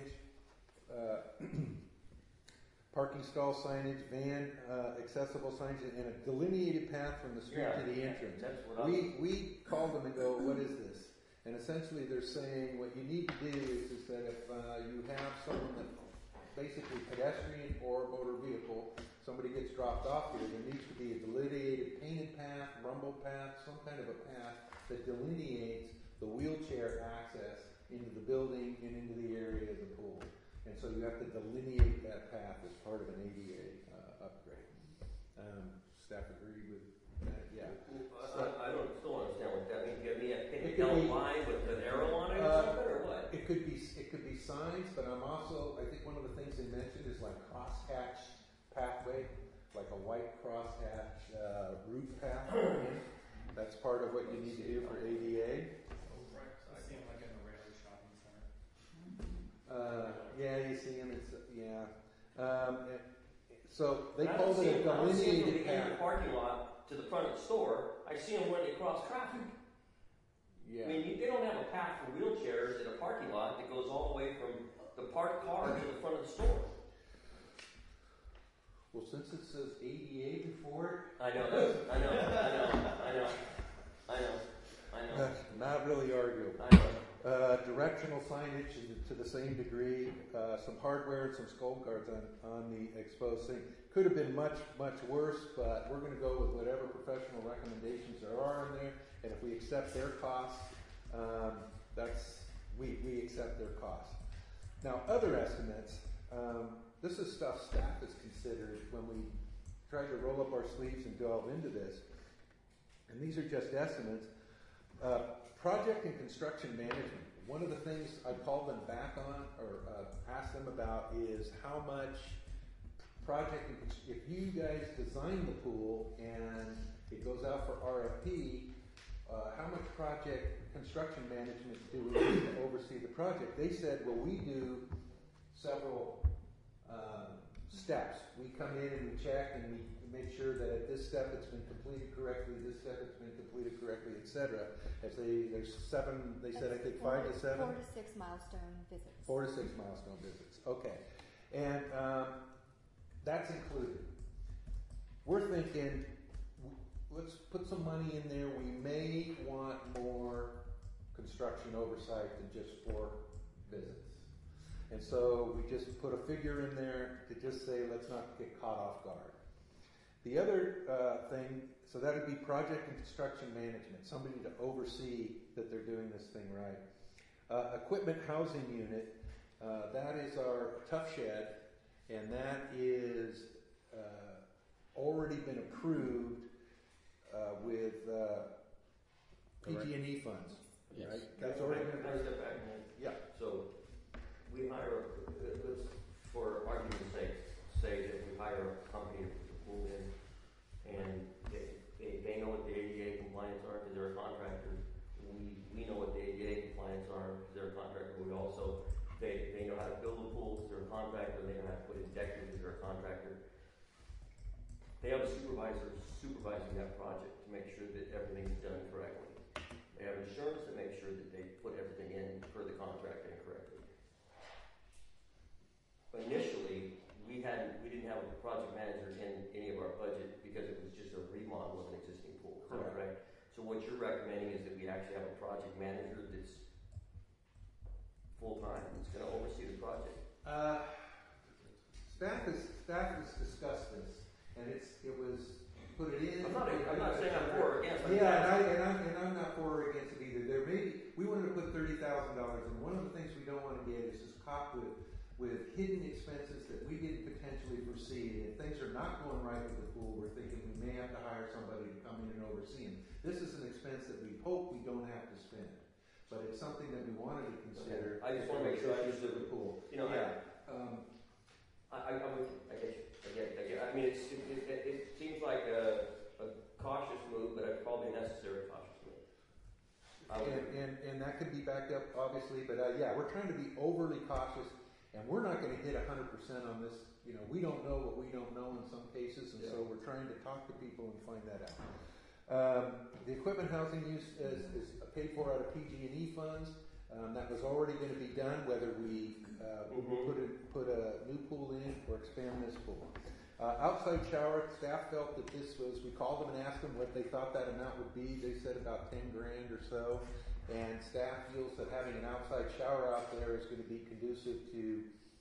parking stall signage, van accessible signage, and a delineated path from the street to the entrance. That's what We called them and go, what is this? And essentially they're saying what you need to do is that if you have someone that basically pedestrian or motor vehicle, somebody gets dropped off here, there needs to be a delineated painted path, rumble path, some kind of a path that delineates the wheelchair access into the building and into the area of the pool. And so you have to delineate that path as part of an ADA upgrade. Staff agree with that? Yeah. I still don't understand what that means. You have me a It could yellow be- line with an arrow on it or something, or what? It could be signs, but I think one of the things they mentioned is like crosshatch pathway, like a white crosshatch route path. That's part of what you need to do for ADA. I see them like in the Rayleigh Shopping Center. Yeah, you see them. So they called it a I don't see them from delineated the end of the path. parking lot to the front of the store. I see them when they cross traffic. Yeah. I mean, they don't have a path for wheelchairs in a parking lot that goes all the way from the parked car to the front of the store. Well, since it says ADA before I know. not really arguable. I know. Directional signage to the same degree, some hardware and some skull guards on the exposed thing. Could have been much, much worse, but we're going to go with whatever professional recommendations there are in there, and if we accept their costs, we accept their costs. Now, other estimates, this is stuff staff has considered when we tried to roll up our sleeves and delve into this, and these are just estimates. Project and construction management. One of the things I called them back on or asked them about is how much project and if you guys design the pool and it goes out for RFP, how much project construction management do we need to oversee the project? They said, well, we do several steps. We come in and we check and we make sure that at this step it's been completed correctly, this step it's been completed correctly, etc. There's 7, they said I think 5 to 7? 4 to 6 milestone visits. 4 to 6 milestone visits. Okay. And that's included. We're thinking, let's put some money in there. We may want more construction oversight than just 4 visits. And so we just put a figure in there to just say, let's not get caught off guard. The other thing, so that would be project and construction management, somebody to oversee that they're doing this thing right. Equipment housing unit, that is our tough shed, and that is already been approved with PG&E funds, Yes. right? That's already been Can I approved. step back a minute? Yeah. So, we hire, let's, for argument's sake, say that we hire a company to pull in, and they know what the ADA compliance are, because they're a contractor. We know what the ADA compliance are, because they're a contractor. We also, they know how to build a pool, because they're a contractor, they know how to put in deck, because they're a contractor. They have a supervisor supervising that project to make sure that everything's done correctly. They have insurance to make sure that they put everything in per the contract and correctly. Initially, we didn't have a project manager in any of our budget because it was just a remodel of an existing pool. Is that correct? So what you're recommending is that we actually have a project manager that's full-time, that's going to oversee the project. Staff has discussed this, and it was put it in. I'm not saying I'm for or against. And I'm not for or against it either. We wanted to put $30,000 in. One of the things we don't want to get is caught with hidden expenses that we didn't potentially foresee. And if things are not going right with the pool, we're thinking we may have to hire somebody to come in and oversee them. This is an expense that we hope we don't have to spend, but it's something that we wanted to consider. Okay. I just want to make sure I understood the pool. You know, yeah. I get you. I mean, it seems like a cautious move, but a probably necessary cautious move. And that could be backed up, obviously, but we're trying to be overly cautious, and we're not going to hit 100% on this. You know, we don't know what we don't know in some cases, and so we're trying to talk to people and find that out. The equipment housing use is paid for out of PG&E funds. That was already going to be done, whether we put a new pool in or expand this pool. Outside shower, staff felt that this was, we called them and asked them what they thought that amount would be. They said about $10,000 or so. And staff feels that having an outside shower out there is going to be conducive to,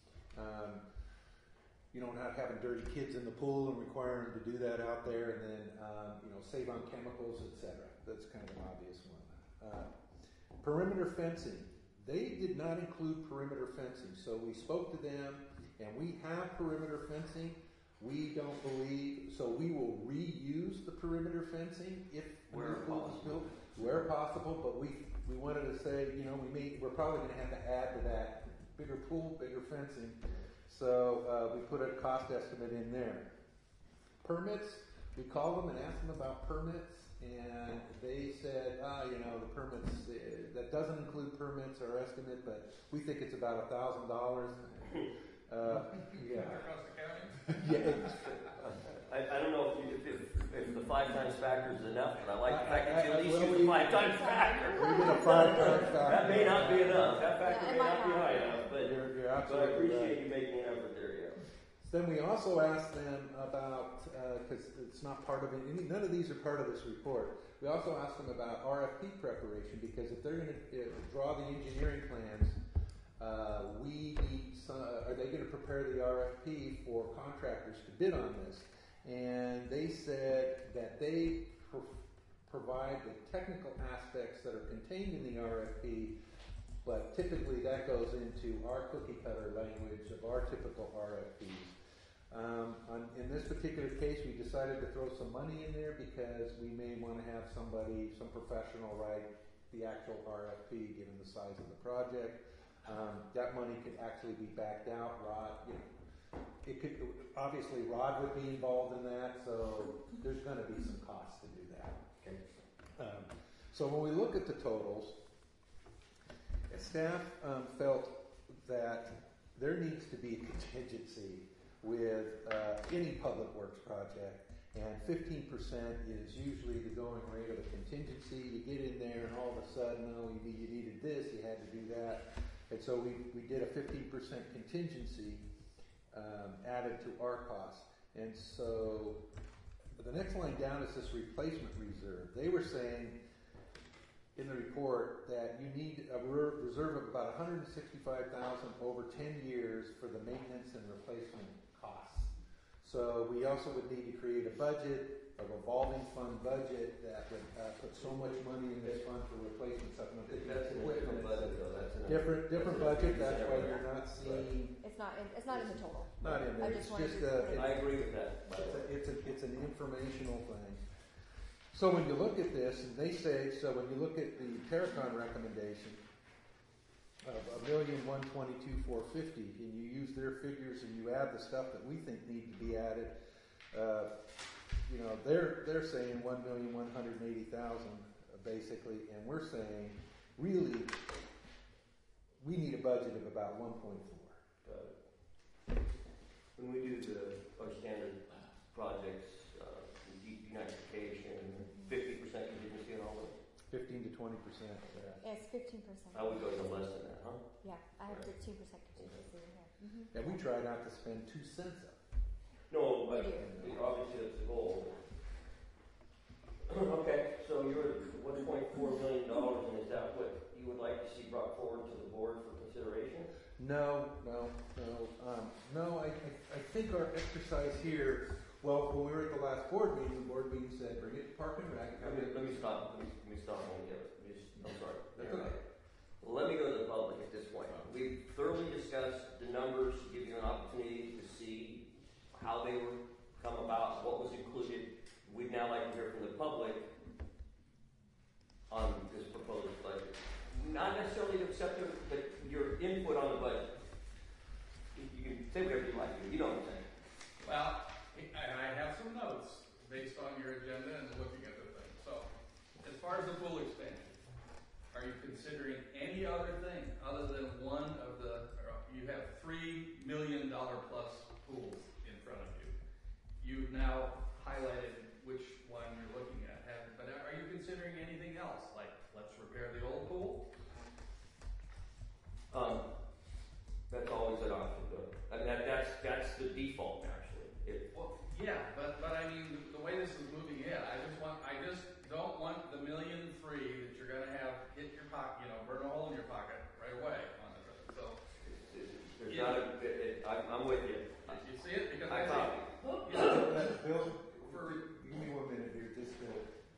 not having dirty kids in the pool and requiring them to do that out there, and then, save on chemicals, etc. That's kind of an obvious one. Perimeter fencing. They did not include perimeter fencing, so we spoke to them, and we have perimeter fencing. We don't believe, so we will reuse the perimeter fencing if Where possible. Where possible, but we wanted to say, we're probably going to have to add to that bigger pool, bigger fencing. So we put a cost estimate in there. Permits, we called them and asked them about permits, and they said, the permits, that doesn't include permits, our estimate, but we think it's about $1,000. Yeah. Across the county? Yeah. I don't know if the 5 times factor is enough, but I like the fact that you at least well, use the 5 times factor. We did a 5 times factor. That may not be enough. That factor may not be high enough, but You're I absolutely appreciate right. you making an effort there, yeah. Then we also asked them about, because it's not part of it, none of these are part of this report. We also asked them about RFP preparation, because if they're going to draw the engineering plans, we need are they going to prepare the RFP for contractors to bid on this? And they said that they provide the technical aspects that are contained in the RFP, but typically that goes into our cookie cutter language of our typical RFPs. In this particular case, we decided to throw some money in there because we may want to have some professional write the actual RFP given the size of the project. That money could actually be backed out. Obviously Rod would be involved in that, so there's going to be some costs to do that. Okay. So when we look at the totals, staff felt that there needs to be a contingency with any public works project, and 15% is usually the going rate of a contingency. You get in there and all of a sudden, you needed this, you had to do that. And so we did a 15% contingency added to our costs. And so the next line down is this replacement reserve. They were saying in the report that you need a reserve of about $165,000 over 10 years for the maintenance and replacement costs. So we also would need to create a budget, a revolving fund budget that would put so much money in this fund for replacement supplement. That's an different budget though, that's an. Different budget, that's why you're not seeing, It's not in the total. not in there, I it's just wanted just to put it- I agree with that, by the way. it's an informational thing. So when you look at this, and they say, so when you look at the Terracon recommendation of $1,122,450, and you use their figures and you add the stuff that we think need to be added, you know, they're saying 1,180,000 basically, and we're saying really we need a budget of about 1.4. When we do our standard projects, unification, 50% contingency and all that, 15 to 20%. It's 15%. I would go even less than that, huh? Yeah, I have 15% contingency in here. And we try not to spend 2 cents of it. No, but We do. obviously that's the goal. Okay, so you're at $1.4 million, and is that what you would like to see brought forward to the board for consideration? No. I think our exercise here, well, when we were at the last board meeting said, bring it to Park and Rec. Let me stop when we get it. I'm sorry. That's okay. Let me go to the public at this point. We've thoroughly discussed the numbers, give you an opportunity to see how they were come about, what was included. We'd now like to hear from the public on this proposed budget. Not necessarily to accept it, but your input on the budget. You can say whatever you like, you know what I'm saying. Well, and I have some notes based on your agenda and looking at the thing. So, as far as the pool expansion, are you considering any other thing other than one of the, you have $3 million plus pools in front of you. You've now highlighted which one you're looking at. But are you considering anything else? Like, let's repair the old pool? That's always an option, though. I mean, that's the default, actually. Well, yeah, but I mean, the way this is moving in, I just don't want the $1.3 million that you're gonna have hit your pocket, burn a hole in your pocket right away on it. So, There's not I'm with you. you see it? Because I I copy. Bill, give me 1 minute here, just to.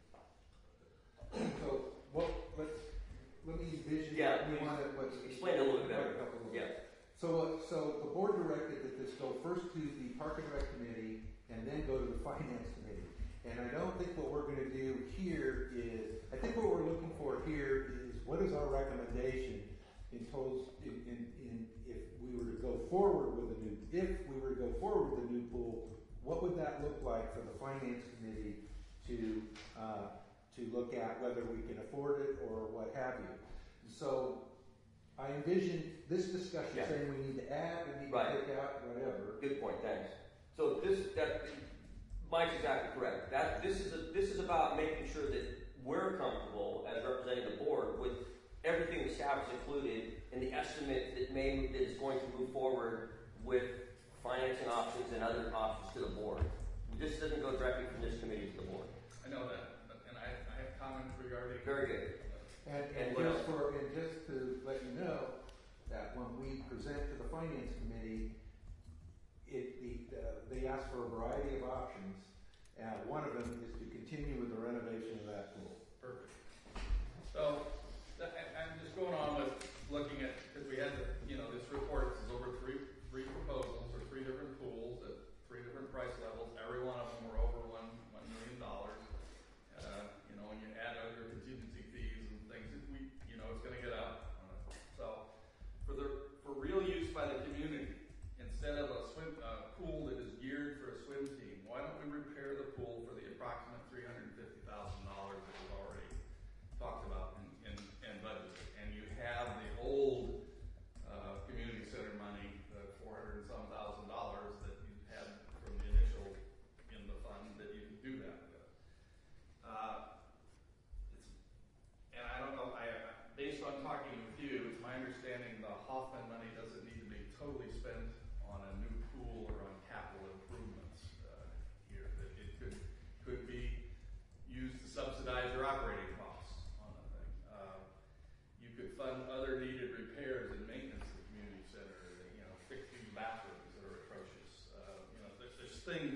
So, let me envision. Yeah, you want to explain it a little bit better. Yeah. So the board directed that this go first to the Park and Rec Committee and then go to the Finance Committee. And I don't think what we're going to do here is, I think what we're looking for here is what is our recommendation if we were to go forward with a new pool, what would that look like for the Finance Committee to look at whether we can afford it or what have you. So I envision this discussion saying we need to add, we need to take out, whatever. Good point, thanks. So Mike's exactly correct. This is about making sure that we're comfortable as representing the board with everything the staff has included and the estimate that is going to move forward with financing options and other options to the board. This doesn't go directly from this committee to the board. know that, and I have comments regarding. Very good. And just to let you know that when we present to the Finance Committee, they ask for a variety of options. One of them is to continue with the renovation of that pool. Perfect. So I'm just going on with looking at, because we had this report is over three proposals or three different pools at three different price levels. Every one of them were over $1 million. When you add other contingency fees and things, it's going to get up on it. So for real use by the community, instead of a pool that is geared for a swim team, why don't we repair the pool for the approximate $350,000 that we've already talked about and budgeted? And you have the old community center money, the $400 and some thousand that you had from the initial in the fund that you can do that with. And I don't know, based on talking with you, it's my understanding the Hoffman money doesn't need to be totally spent on a new pool or on capital improvements here. That it could be used to subsidize your operating costs on the thing. You could fund other needed repairs and maintenance of the community center. Fix these bathrooms that are atrocious. There's things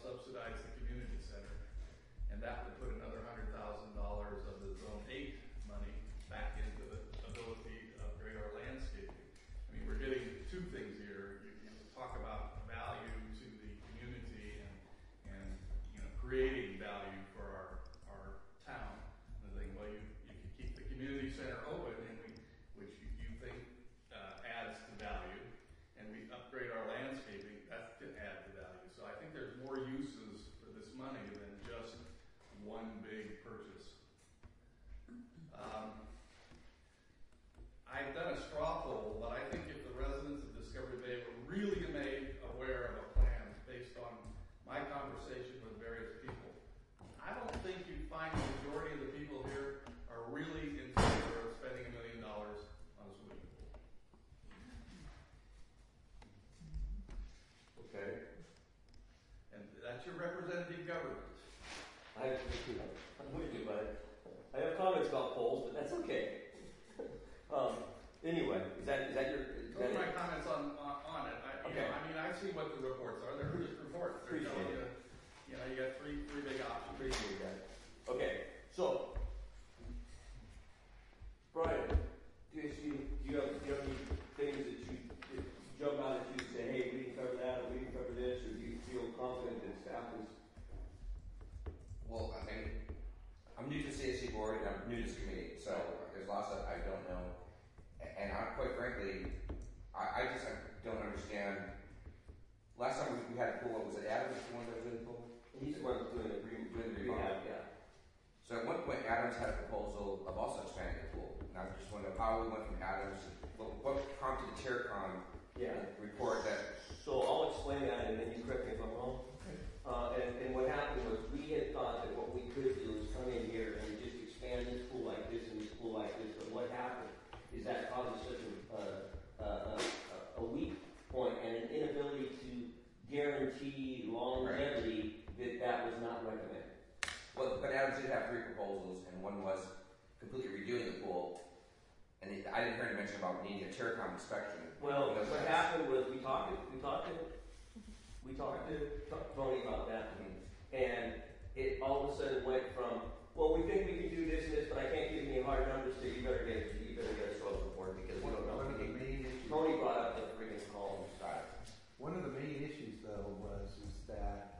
subsidize the community center, and that would put another $100,000 of the Zone 8 money back into the ability to upgrade our landscaping. I mean, we're getting two things here. You talk about value to the community and creating value for our town. And the thing, well, you can keep the community center open, and which you think adds to value, and we upgrade our landscaping, that can add to value. So I think there's more uses for this money than just one big purchase. I've done a straw poll, but I think if the residents of Discovery Bay were really made aware of a plan based on my conversation with various people, I don't think you'd find the majority of the people here are really in favor of spending $1 million on a swimming pool. Okay. And that's your representative government. I'm with you, but I have comments about polls, but that's okay. Anyway, is that your? Those are my comments on it. I see what the reports are. They're just reports. They're telling you, you got three big options. Appreciate that. Okay, so Brian, do you have any things that you jump out at you and say, hey, we didn't cover that, or we didn't cover this, or do you feel confident that staff is? Well, I mean, I'm new to the CSC board and I'm new to this committee, so there's lots that I don't know. And quite frankly, I don't understand. Last time we had a pool, what was it, Adams, the one that was in the pool? He's the one that's doing the rehab, yeah. So at one point, Adams had a proposal of also expanding the pool. And I just want to know how we went from Adams, what prompted the Terracon report that. So I'll explain that, and then you correct me if I'm wrong. And what happened was we had thought that what we could do is come in here and just expand this pool like this and this pool like this. But what happened is that causes such a weak point and an inability to guarantee longevity that was not recommended. Well, but Adams did have 3 proposals, and one was completely redoing the pool. And I didn't hear any mention about needing a Terracon inspection. Well, what happened was we talked to Tony about that, and it all of a sudden went from, well, we think we can do this and this, but I can't give you any hard numbers, so you better get a soil report because we don't know. One of the main issues. Tony brought up the friggin' column side. One of the main issues, though, is that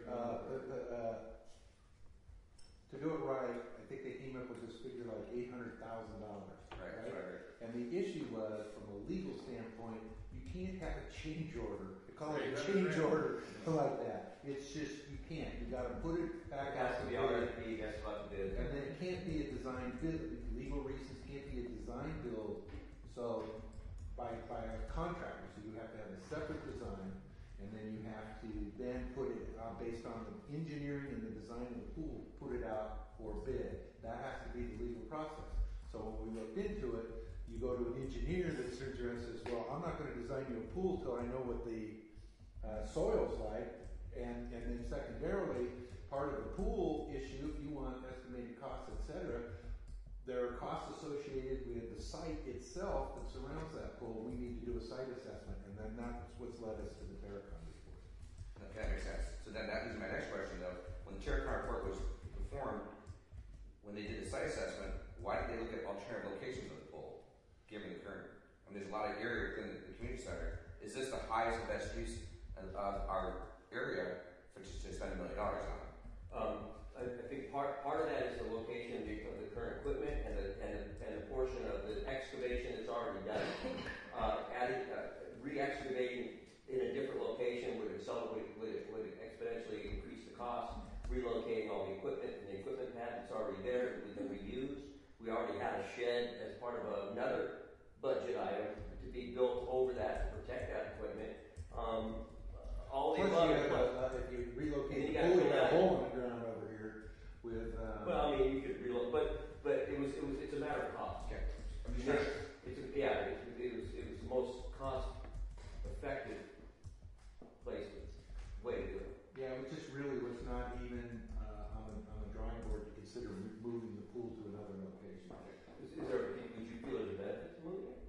to do it right, I think they came up with this figure like $800,000. Right. And the issue was, from a legal standpoint, you can't have a change order. They call it a change order like that. It's just, you can't. You gotta put it back It has out to be RFP, that's what it is. and then it can't be a design build. Legal reasons can't be a design build. So by a contractor, so you have to have a separate design, and then you have to then put it based on the engineering and the design of the pool, put it out for bid. That has to be the legal process. So when we looked into it, you go to an engineer that turns around and says, well, I'm not going to design you a pool till I know what the soil's like, and then secondarily, part of the pool issue, if you want estimated costs, etc., there are costs associated with the site itself that surrounds that pool. We need to do a site assessment, and then that's what's led us to the Terracon report. Okay, that makes sense. So then that leads to my next question, though. When the Terracon report was performed, when they did the site assessment, why did they look at alternative locations of the pool, given the current? I mean, there's a lot of area within the community center. Is this the highest and best use of our area for to spend $1 million on? I think part of that is the location of the current equipment and the portion of the excavation that's already done. Re-excavating in a different location would exponentially increase the cost. Relocating all the equipment and the equipment pad that's already there that we use. We already had a shed as part of another budget item to be built over that to protect that equipment. All the Plus, above. if you relocate You the gotta pool, fill you got that a hole in the ground over here with. Well, I mean, you could relocate, but it's a matter of cost. Okay. I'm just It trying to. was the most cost-effective way to do it. Yeah, it just really was not even on the drawing board to consider moving the pool to another location. Would you feel there's a benefit to moving it?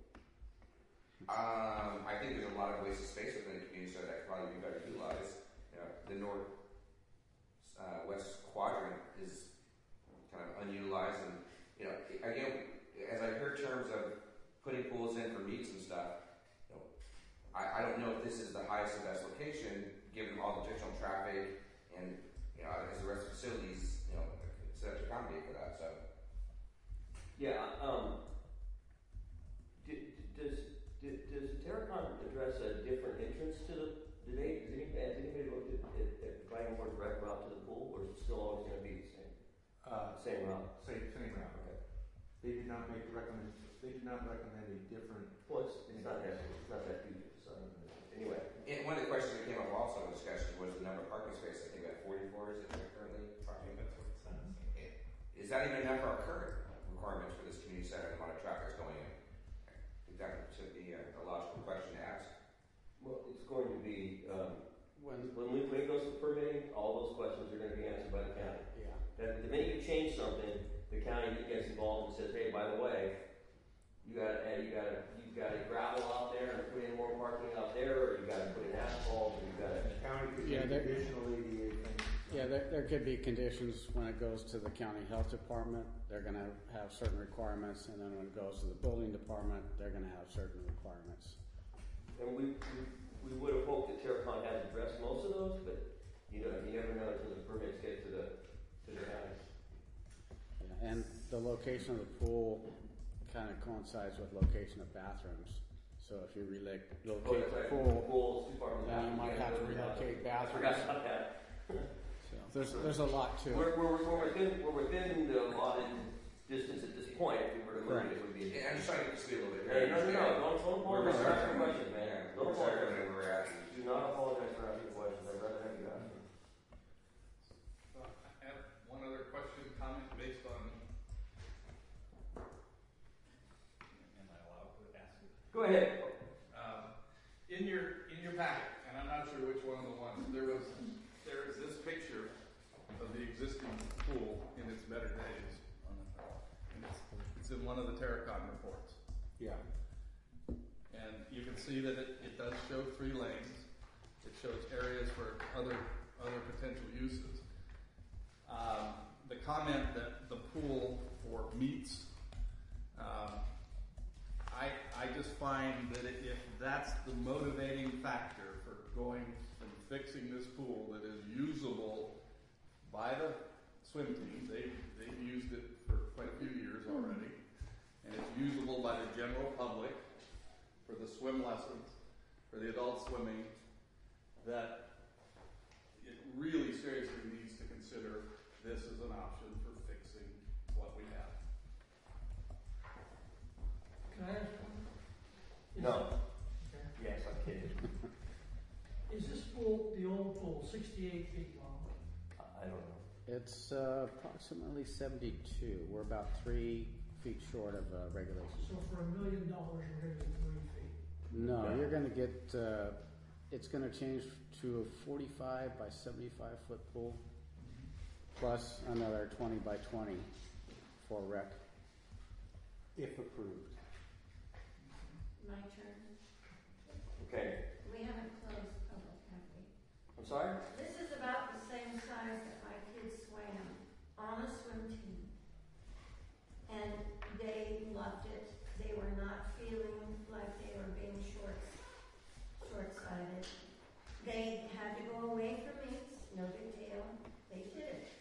I think there's a lot of wasted space within the community, so that could probably be better utilized. You know, the west quadrant is kind of unutilized, and again, as I heard terms of putting pools in for meets and stuff, I don't know if this is the highest and best location given all the additional traffic and as the rest of the facilities set up to accommodate for that. So Yeah, does Terracon address a different entrance to the, has anybody looked at providing more direct route to the pool, or is it still always gonna be the same route? Same route. Okay. They do not recommend a different. Well, it's not that huge, so, anyway. and one of the questions that came up also in discussion was the number of parking spaces. I think we have 44, is it currently? That's what it says. Is that even enough for our current requirements for this community center and the amount of traffic that's going in? I think that should be a logical question to ask. Well, it's going to be, when it goes to permitting, all those questions are gonna be answered by the county. Yeah. That the minute you change something, the county gets involved and says, hey, by the way, you've got to gravel out there and put in more parking out there, or you gotta put in asphalt, or you gotta. The county could Yeah, do there- additional ADA things. Yeah, there could be conditions when it goes to the county health department, they're gonna have certain requirements, and then when it goes to the building department, they're gonna have certain requirements. And we would have hoped that Terracon has addressed most of those, but you never know until the permits get to the county. Yeah, and the location of the pool kind of coincides with location of bathrooms. So if you locate the pool, Pool's too far. then you might have to relocate I forgot bathrooms. about that. So there's a lot to it. We're within the allotted distance at this point. If we were to move it, it would be. Yeah, I'm just trying to get this a little bit. Hey, no, don't apologize for asking questions, man. Don't We're sorry apologize. where we're at. Do not apologize for asking questions. I'd rather have you ask them. I have one other question, comment based on. Am I allowed to ask you? Go ahead. In your packet, and I'm not sure which one of the ones, there is this picture of the existing pool in its better days. And it's in one of the Terracon reports. Yeah. And you can see that it does show 3 lanes. It shows areas for other potential uses. The comment that the pool for meets, I just find that if that's the motivating factor for going and fixing this pool that is usable by the swim team, they've used it for quite a few years already, and it's usable by the general public for the swim lessons, for the adult swimming, that it really seriously needs to consider this as an option for fixing what we have. Can I ask one? No. Okay. Yes, I'm kidding. Is this pool, the old pool, 68 feet long? I don't know. It's approximately 72. We're about 3 feet short of regulations. So for $1 million, we're going to get 3 feet. No, No. you're going to get, it's going to change to a 45 by 75 foot pool, plus another 20 by 20 for rec. If approved. My turn. Okay. We haven't closed public, have we? I'm sorry? This is about the same size that my kids swam on a swim team. And they loved it. They were not feeling like they were being short-sighted. They had to go away from meets, no big deal. They did it.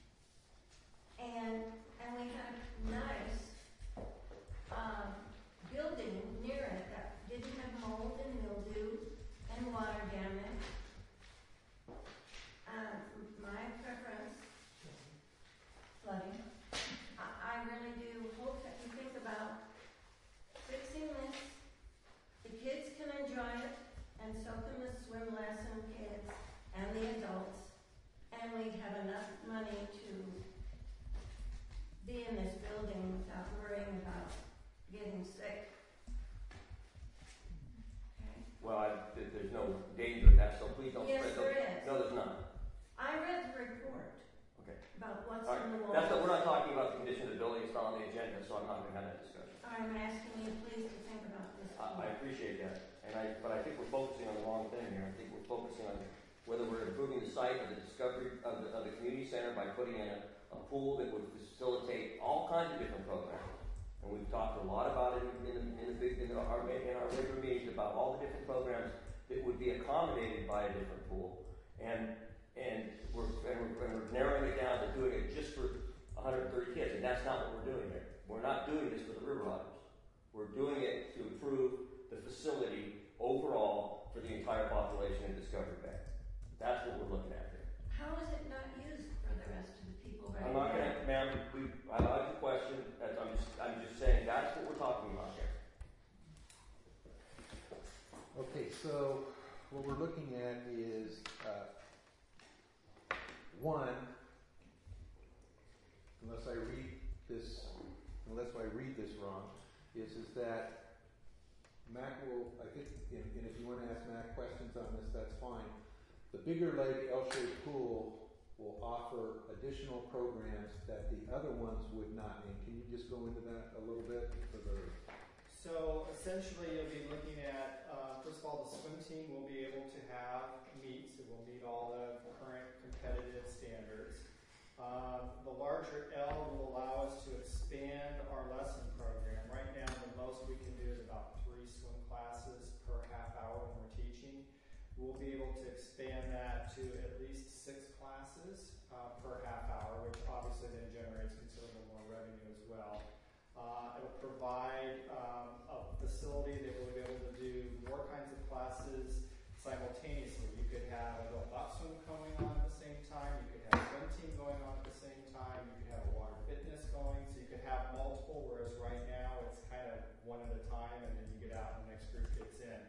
And we had a nice building near it that didn't have mold and mildew and water damage. My preference, flooding. I really do hope that you think about fixing this. The kids can enjoy it, and so can the swim lesson kids and the adults. And we'd have enough money to be in this building without worrying about getting sick. Okay? Well, there's no danger of that, so please don't Yes, spread there those. is. No, there's not. I read the report Okay. about what's All right. in the wall. We're not talking about the condition of the building. It's not on the agenda, so I'm not going to have that discussion. I'm asking you please to think about this. I appreciate that, but I think we're focusing on the wrong thing here. I think we're focusing on whether we're improving improving the site of the discovery of the community center by putting in a pool that would facilitate all kinds of different programs. And we've talked a lot about it in our regular meetings about all the different programs that would be accommodated by a different pool. And we're narrowing it down to doing it just for 130 kids, and that's not what we're doing here. We're not doing this for the River Otters. We're doing it to improve the facility overall for the entire population in Discovery Bay. That's what we're looking at here. How is it not used for the rest of the people right I'm not now? gonna, ma'am, I like the question, I'm just saying that's what we're talking about here. Okay, so what we're looking at is, one, unless I read this wrong, is that Mac will, I think, and if you want to ask Mac questions on this, that's fine. The Bigger Lake L-shaped pool will offer additional programs that the other ones would not. And can you just go into that a little bit for the? So essentially, you'll be looking at, first of all, the swim team will be able to have meets. It will meet all the current competitive standards. The larger L will allow us to expand our lesson program. Right now, the most we can do is about 3 swim classes per half hour when we're teaching. We'll be able to expand that to at least 6 classes per half hour, which obviously then generates considerable more revenue as well. It'll provide a facility that will be able to do more kinds of classes simultaneously. You could have adult lap swim going on at the same time. You could have swim team going on at the same time. You could have a water fitness going. So you could have multiple, whereas right now it's kind of one at a time, and then you get out and the next group gets in.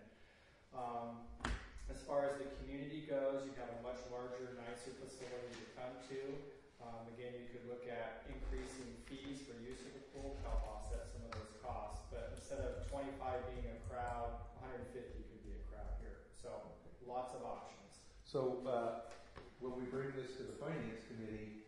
As far as the community goes, you have a much larger, nicer facility to come to. Again, you could look at increasing fees for use of the pool to help offset some of those costs. But instead of 25 being a crowd, 150 could be a crowd here. So lots of options. So when we bring this to the Finance Committee,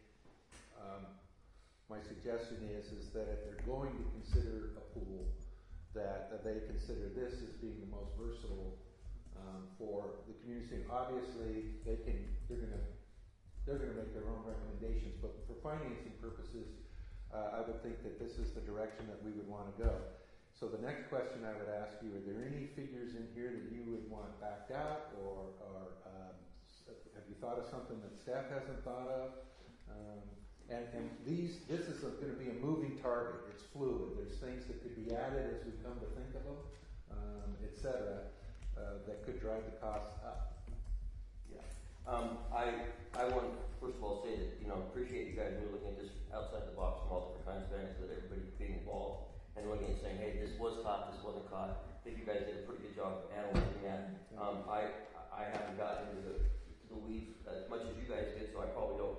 my suggestion is that if they're going to consider a pool, that they consider this as being the most versatile for the community. Obviously, they're going to make their own recommendations, but for financing purposes, I would think that this is the direction that we would want to go. So the next question I would ask you: are there any figures in here that you would want backed out, or have you thought of something that staff hasn't thought of? And this is going to be a moving target. It's fluid. There's things that could be added as we come to think of them, et cetera, that could drive the costs up. Yeah. I want to first of all say that, appreciate you guys really looking at this outside the box from all different kinds of things, that everybody being involved and looking and saying, hey, this was caught, this wasn't caught. I think you guys did a pretty good job of analyzing that. I haven't gotten into the weeds as much as you guys did, so I probably don't.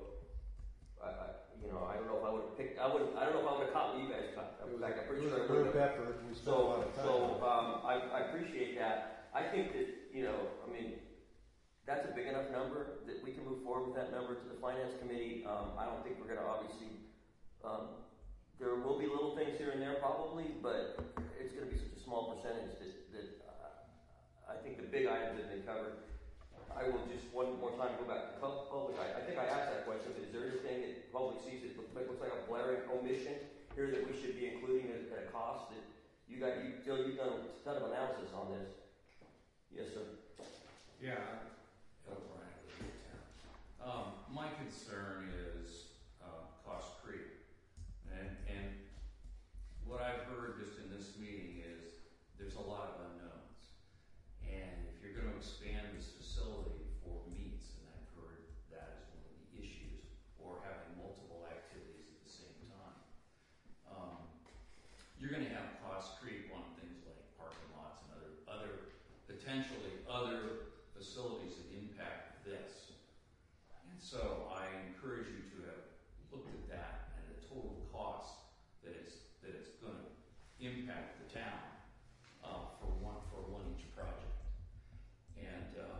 I don't know if I would have picked. I don't know if I would have caught what you guys caught. In fact, I'm pretty sure I would have. I appreciate that. I think that that's a big enough number that we can move forward with that number to the Finance Committee. I don't think we're going to obviously. There will be little things here and there probably, but it's going to be such a small percentage that I think the big items that they covered. I will just one more time go back to public. I think I asked that question, but is there anything that public sees that looks like a blaring omission here that we should be including at a cost that you've done a ton of analysis on this? Yes, sir. Yeah, Brian, my concern is cost creep, and what I've heard just in this meeting is there's a lot of unknowns, and if you're going to expand this facility for meets, and I've heard that is one of the issues, or having multiple activities at the same time, you're going to have cost creep on things like parking lots and potentially other facilities that impact this. And so I encourage you to have looked at that and the total cost that it's going to impact the town for one each project. And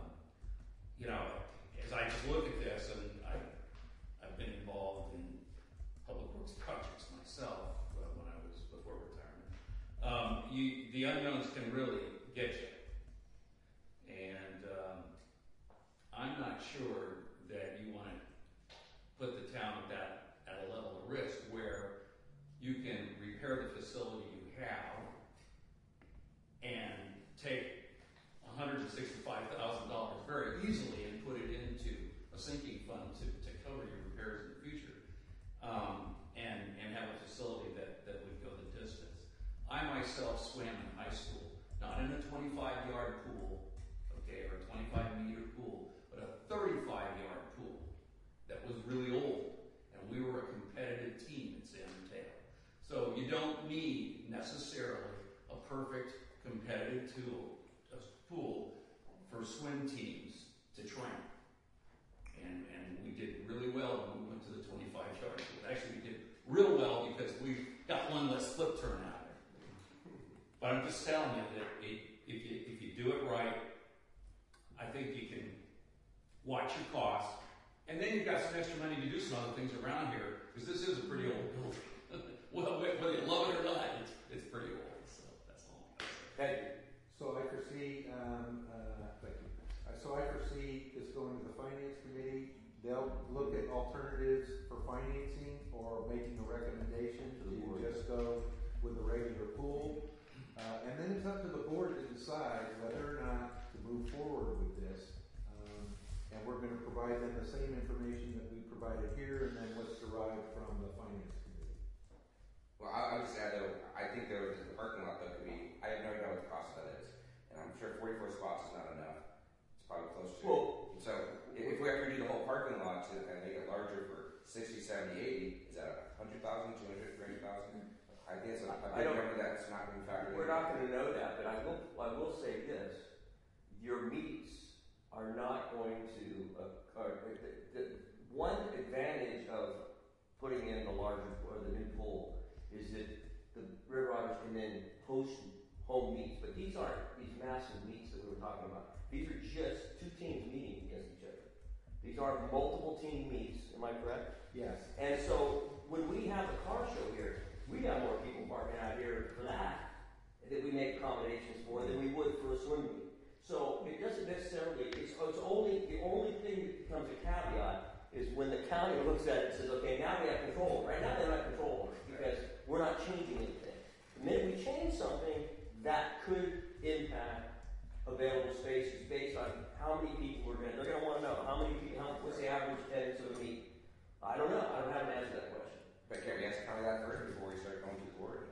as I just look at this, and I've been involved in public works projects myself when I was before retirement. The unknowns can really get you. And I'm not sure easily and put it into a sinking fund to cover your repairs in the future, and have a facility that would go the distance. I myself swam in high school, not in a 25-yard pool, okay, or a 25-meter pool, but a 35-yard pool that was really old, and we were a competitive team at San Mateo. So you don't need necessarily a perfect competitive pool for swim teams to train. And we did really well when we went to the 25-yard pool. Actually, we did real well because we got one less flip turn out there. But I'm just telling you that if you do it right, I think you can watch your costs. And then you've got some extra money to do some other things around here, because this is a pretty old building. Well, whether you love it or not, it's pretty old. So that's all I'm going to say. So I foresee, thank you. So I foresee this going to the finance committee. They'll look at alternatives for financing or making a recommendation to just go with the regular pool. And then it's up to the board to decide whether or not to move forward with this. And we're going to provide them the same information that we provided here, and then what's derived from the finance committee. Well, I'll just add though, I think there was the parking lot that could be, I have no idea what the cost of that is. And I'm sure 44 spots is not enough. It's probably close to. Well, so if we ever do the whole parking lot and make it larger for 60, 70, 80, is that 100,000, 200, 300,000? I think it's a big number that's not going to factor in. We're not going to know that, but I will say this. Your meets are not going to, the one advantage of putting in the larger or the new pool is that the River Otters can then host home meets, but these aren't these massive meets that we were talking about. These are just two teams meeting against each other. These aren't multiple team meets, am I correct? Yes. And so when we have the car show here, we got more people parking out here for that we make accommodations for than we would for a swim meet. So it doesn't necessarily, it's only, the only thing that becomes a caveat is when the county looks at it and says, okay, now we have control. Right now they don't have control because we're not changing anything. The minute we change something, that could impact available spaces based on how many people they're going to want to know how many people, what's the average attendance of a meet. I don't know. I don't have an answer to that question. But can't we ask the county that first before we start going to the board?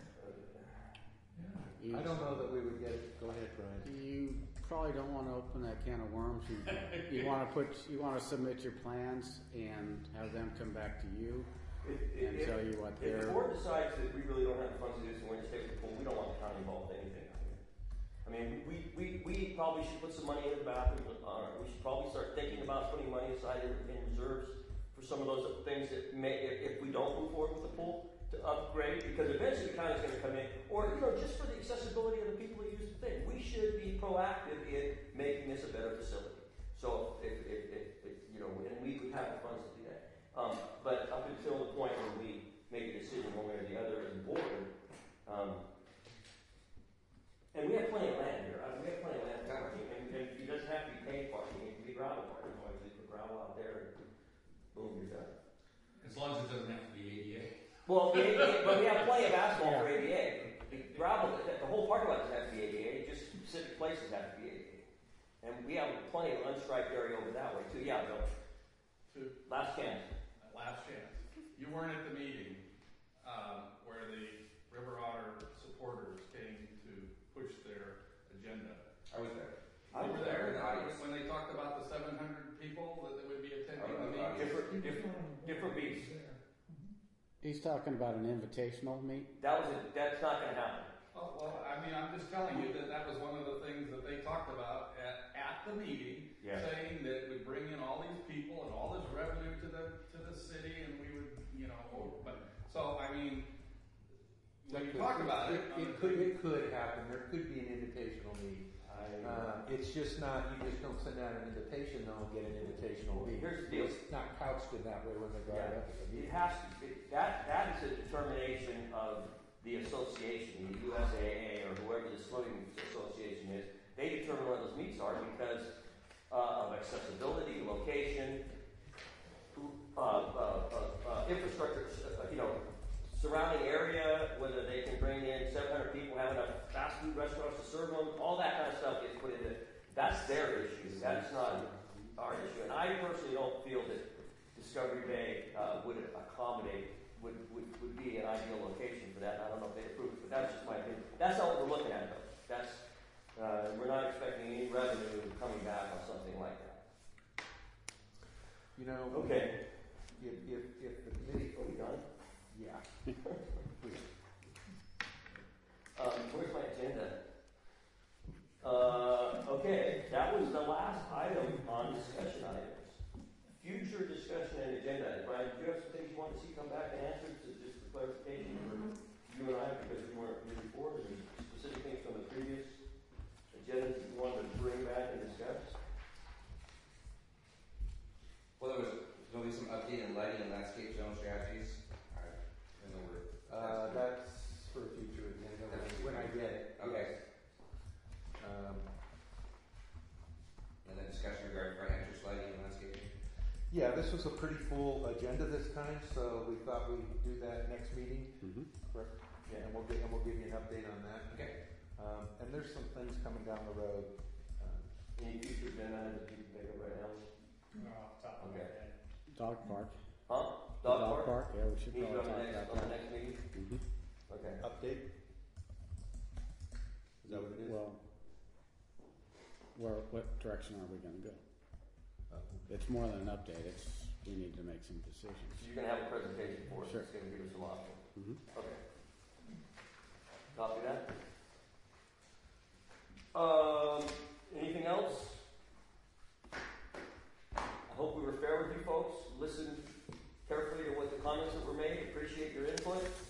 I don't know that we would get it. Go ahead, Brian. You probably don't want to open that can of worms. You want to submit your plans and have them come back to you and tell you what If they're. the board decides that we really don't have the funds to do this and we're going to stay with the pool, we don't want the county involved in anything. I mean, we probably should put some money in the bathroom. We should probably start thinking about putting money aside in reserves for some of those things that may, if we don't move forward with the pool, to upgrade, because eventually the county's going to come in, or just for the accessibility of the people that use the thing. We should be proactive in making this a better facility. So if and we would have the funds to do that. But up until the point when we make a decision one way or the other as a board, and we have plenty of land here. We have plenty of land for parking, and it doesn't have to be paved parking. It can be gravel parking. You want to put gravel out there, and boom, you're done. As long as it doesn't have to be ADA. Well, but we have plenty of asphalt for ADA. The gravel, the whole parking lot doesn't have to be ADA. Just specific places have to be ADA. And we have plenty of unstriped area over that way too. Yeah, Bill. Last chance. Last chance. You weren't at the meeting where the River Otter supporters came to push their agenda. I was there. You were there in the audience when they talked about the 700 people that would be attending the meeting. Different beats. He's talking about an invitational meet. That's not going to happen. Oh, well, I mean, I'm just telling you that was one of the things that they talked about at the meeting, saying that we'd bring in all these people and all this revenue to the city, and we would, but so I mean, when you talk about it, it could happen. There could be an invitational meet. It's just not. You just don't send out an invitation though and get an invitational meet. Here's the deal. It's not couched in that way when they go out. It has to. That is a determination of the association, the USAA or whoever the swimming association is. They determine what those meets are because of accessibility, location, infrastructure, surrounding area, whether they can bring in 700 people, have enough fast food restaurants to serve them, all that kind of stuff gets put into. That's their issue. That's not our issue, and I personally don't feel that Discovery Bay would accommodate, would be an ideal location for that. I don't know if they approve it, but that's just my opinion. That's not what we're looking at, though. That's, we're not expecting any revenue coming back on something like that. You know, Okay. if the committee, Are we done? yeah. Where's my agenda? Okay, that was the last item on discussion items. Future discussion and agenda. Brian, do you have some things you want to see come back and answer to just for clarification for you and I, because we weren't here before? Is there specific things from the previous agendas that you wanted to bring back and discuss? Well, there'll be some update in lighting and landscape zone strategies. I know we're. That's for a future agenda when I get it. Okay. And then discussion regarding front entrance lighting and landscaping. Yeah, this was a pretty full agenda this time, so we thought we'd do that next meeting. Mm-hmm. Correct. Yeah, and we'll give you an update on that. Okay. And there's some things coming down the road. Any future agenda items that you can think of right now? Off the top of my Okay. head. Dog park. Huh? The dog park, yeah, we should Need to probably on the talk next, about on the that. next meeting? Mhm. Okay. Update? Is that what it is? Well, what direction are we gonna go? Oh. It's more than an update, we need to make some decisions. So you're gonna have a presentation for us, Sure. it's gonna give us some options. Mm-hmm. Okay. Copy that. Anything else? I hope we were fair with you folks. Listen carefully to what the comments that were made. Appreciate your input.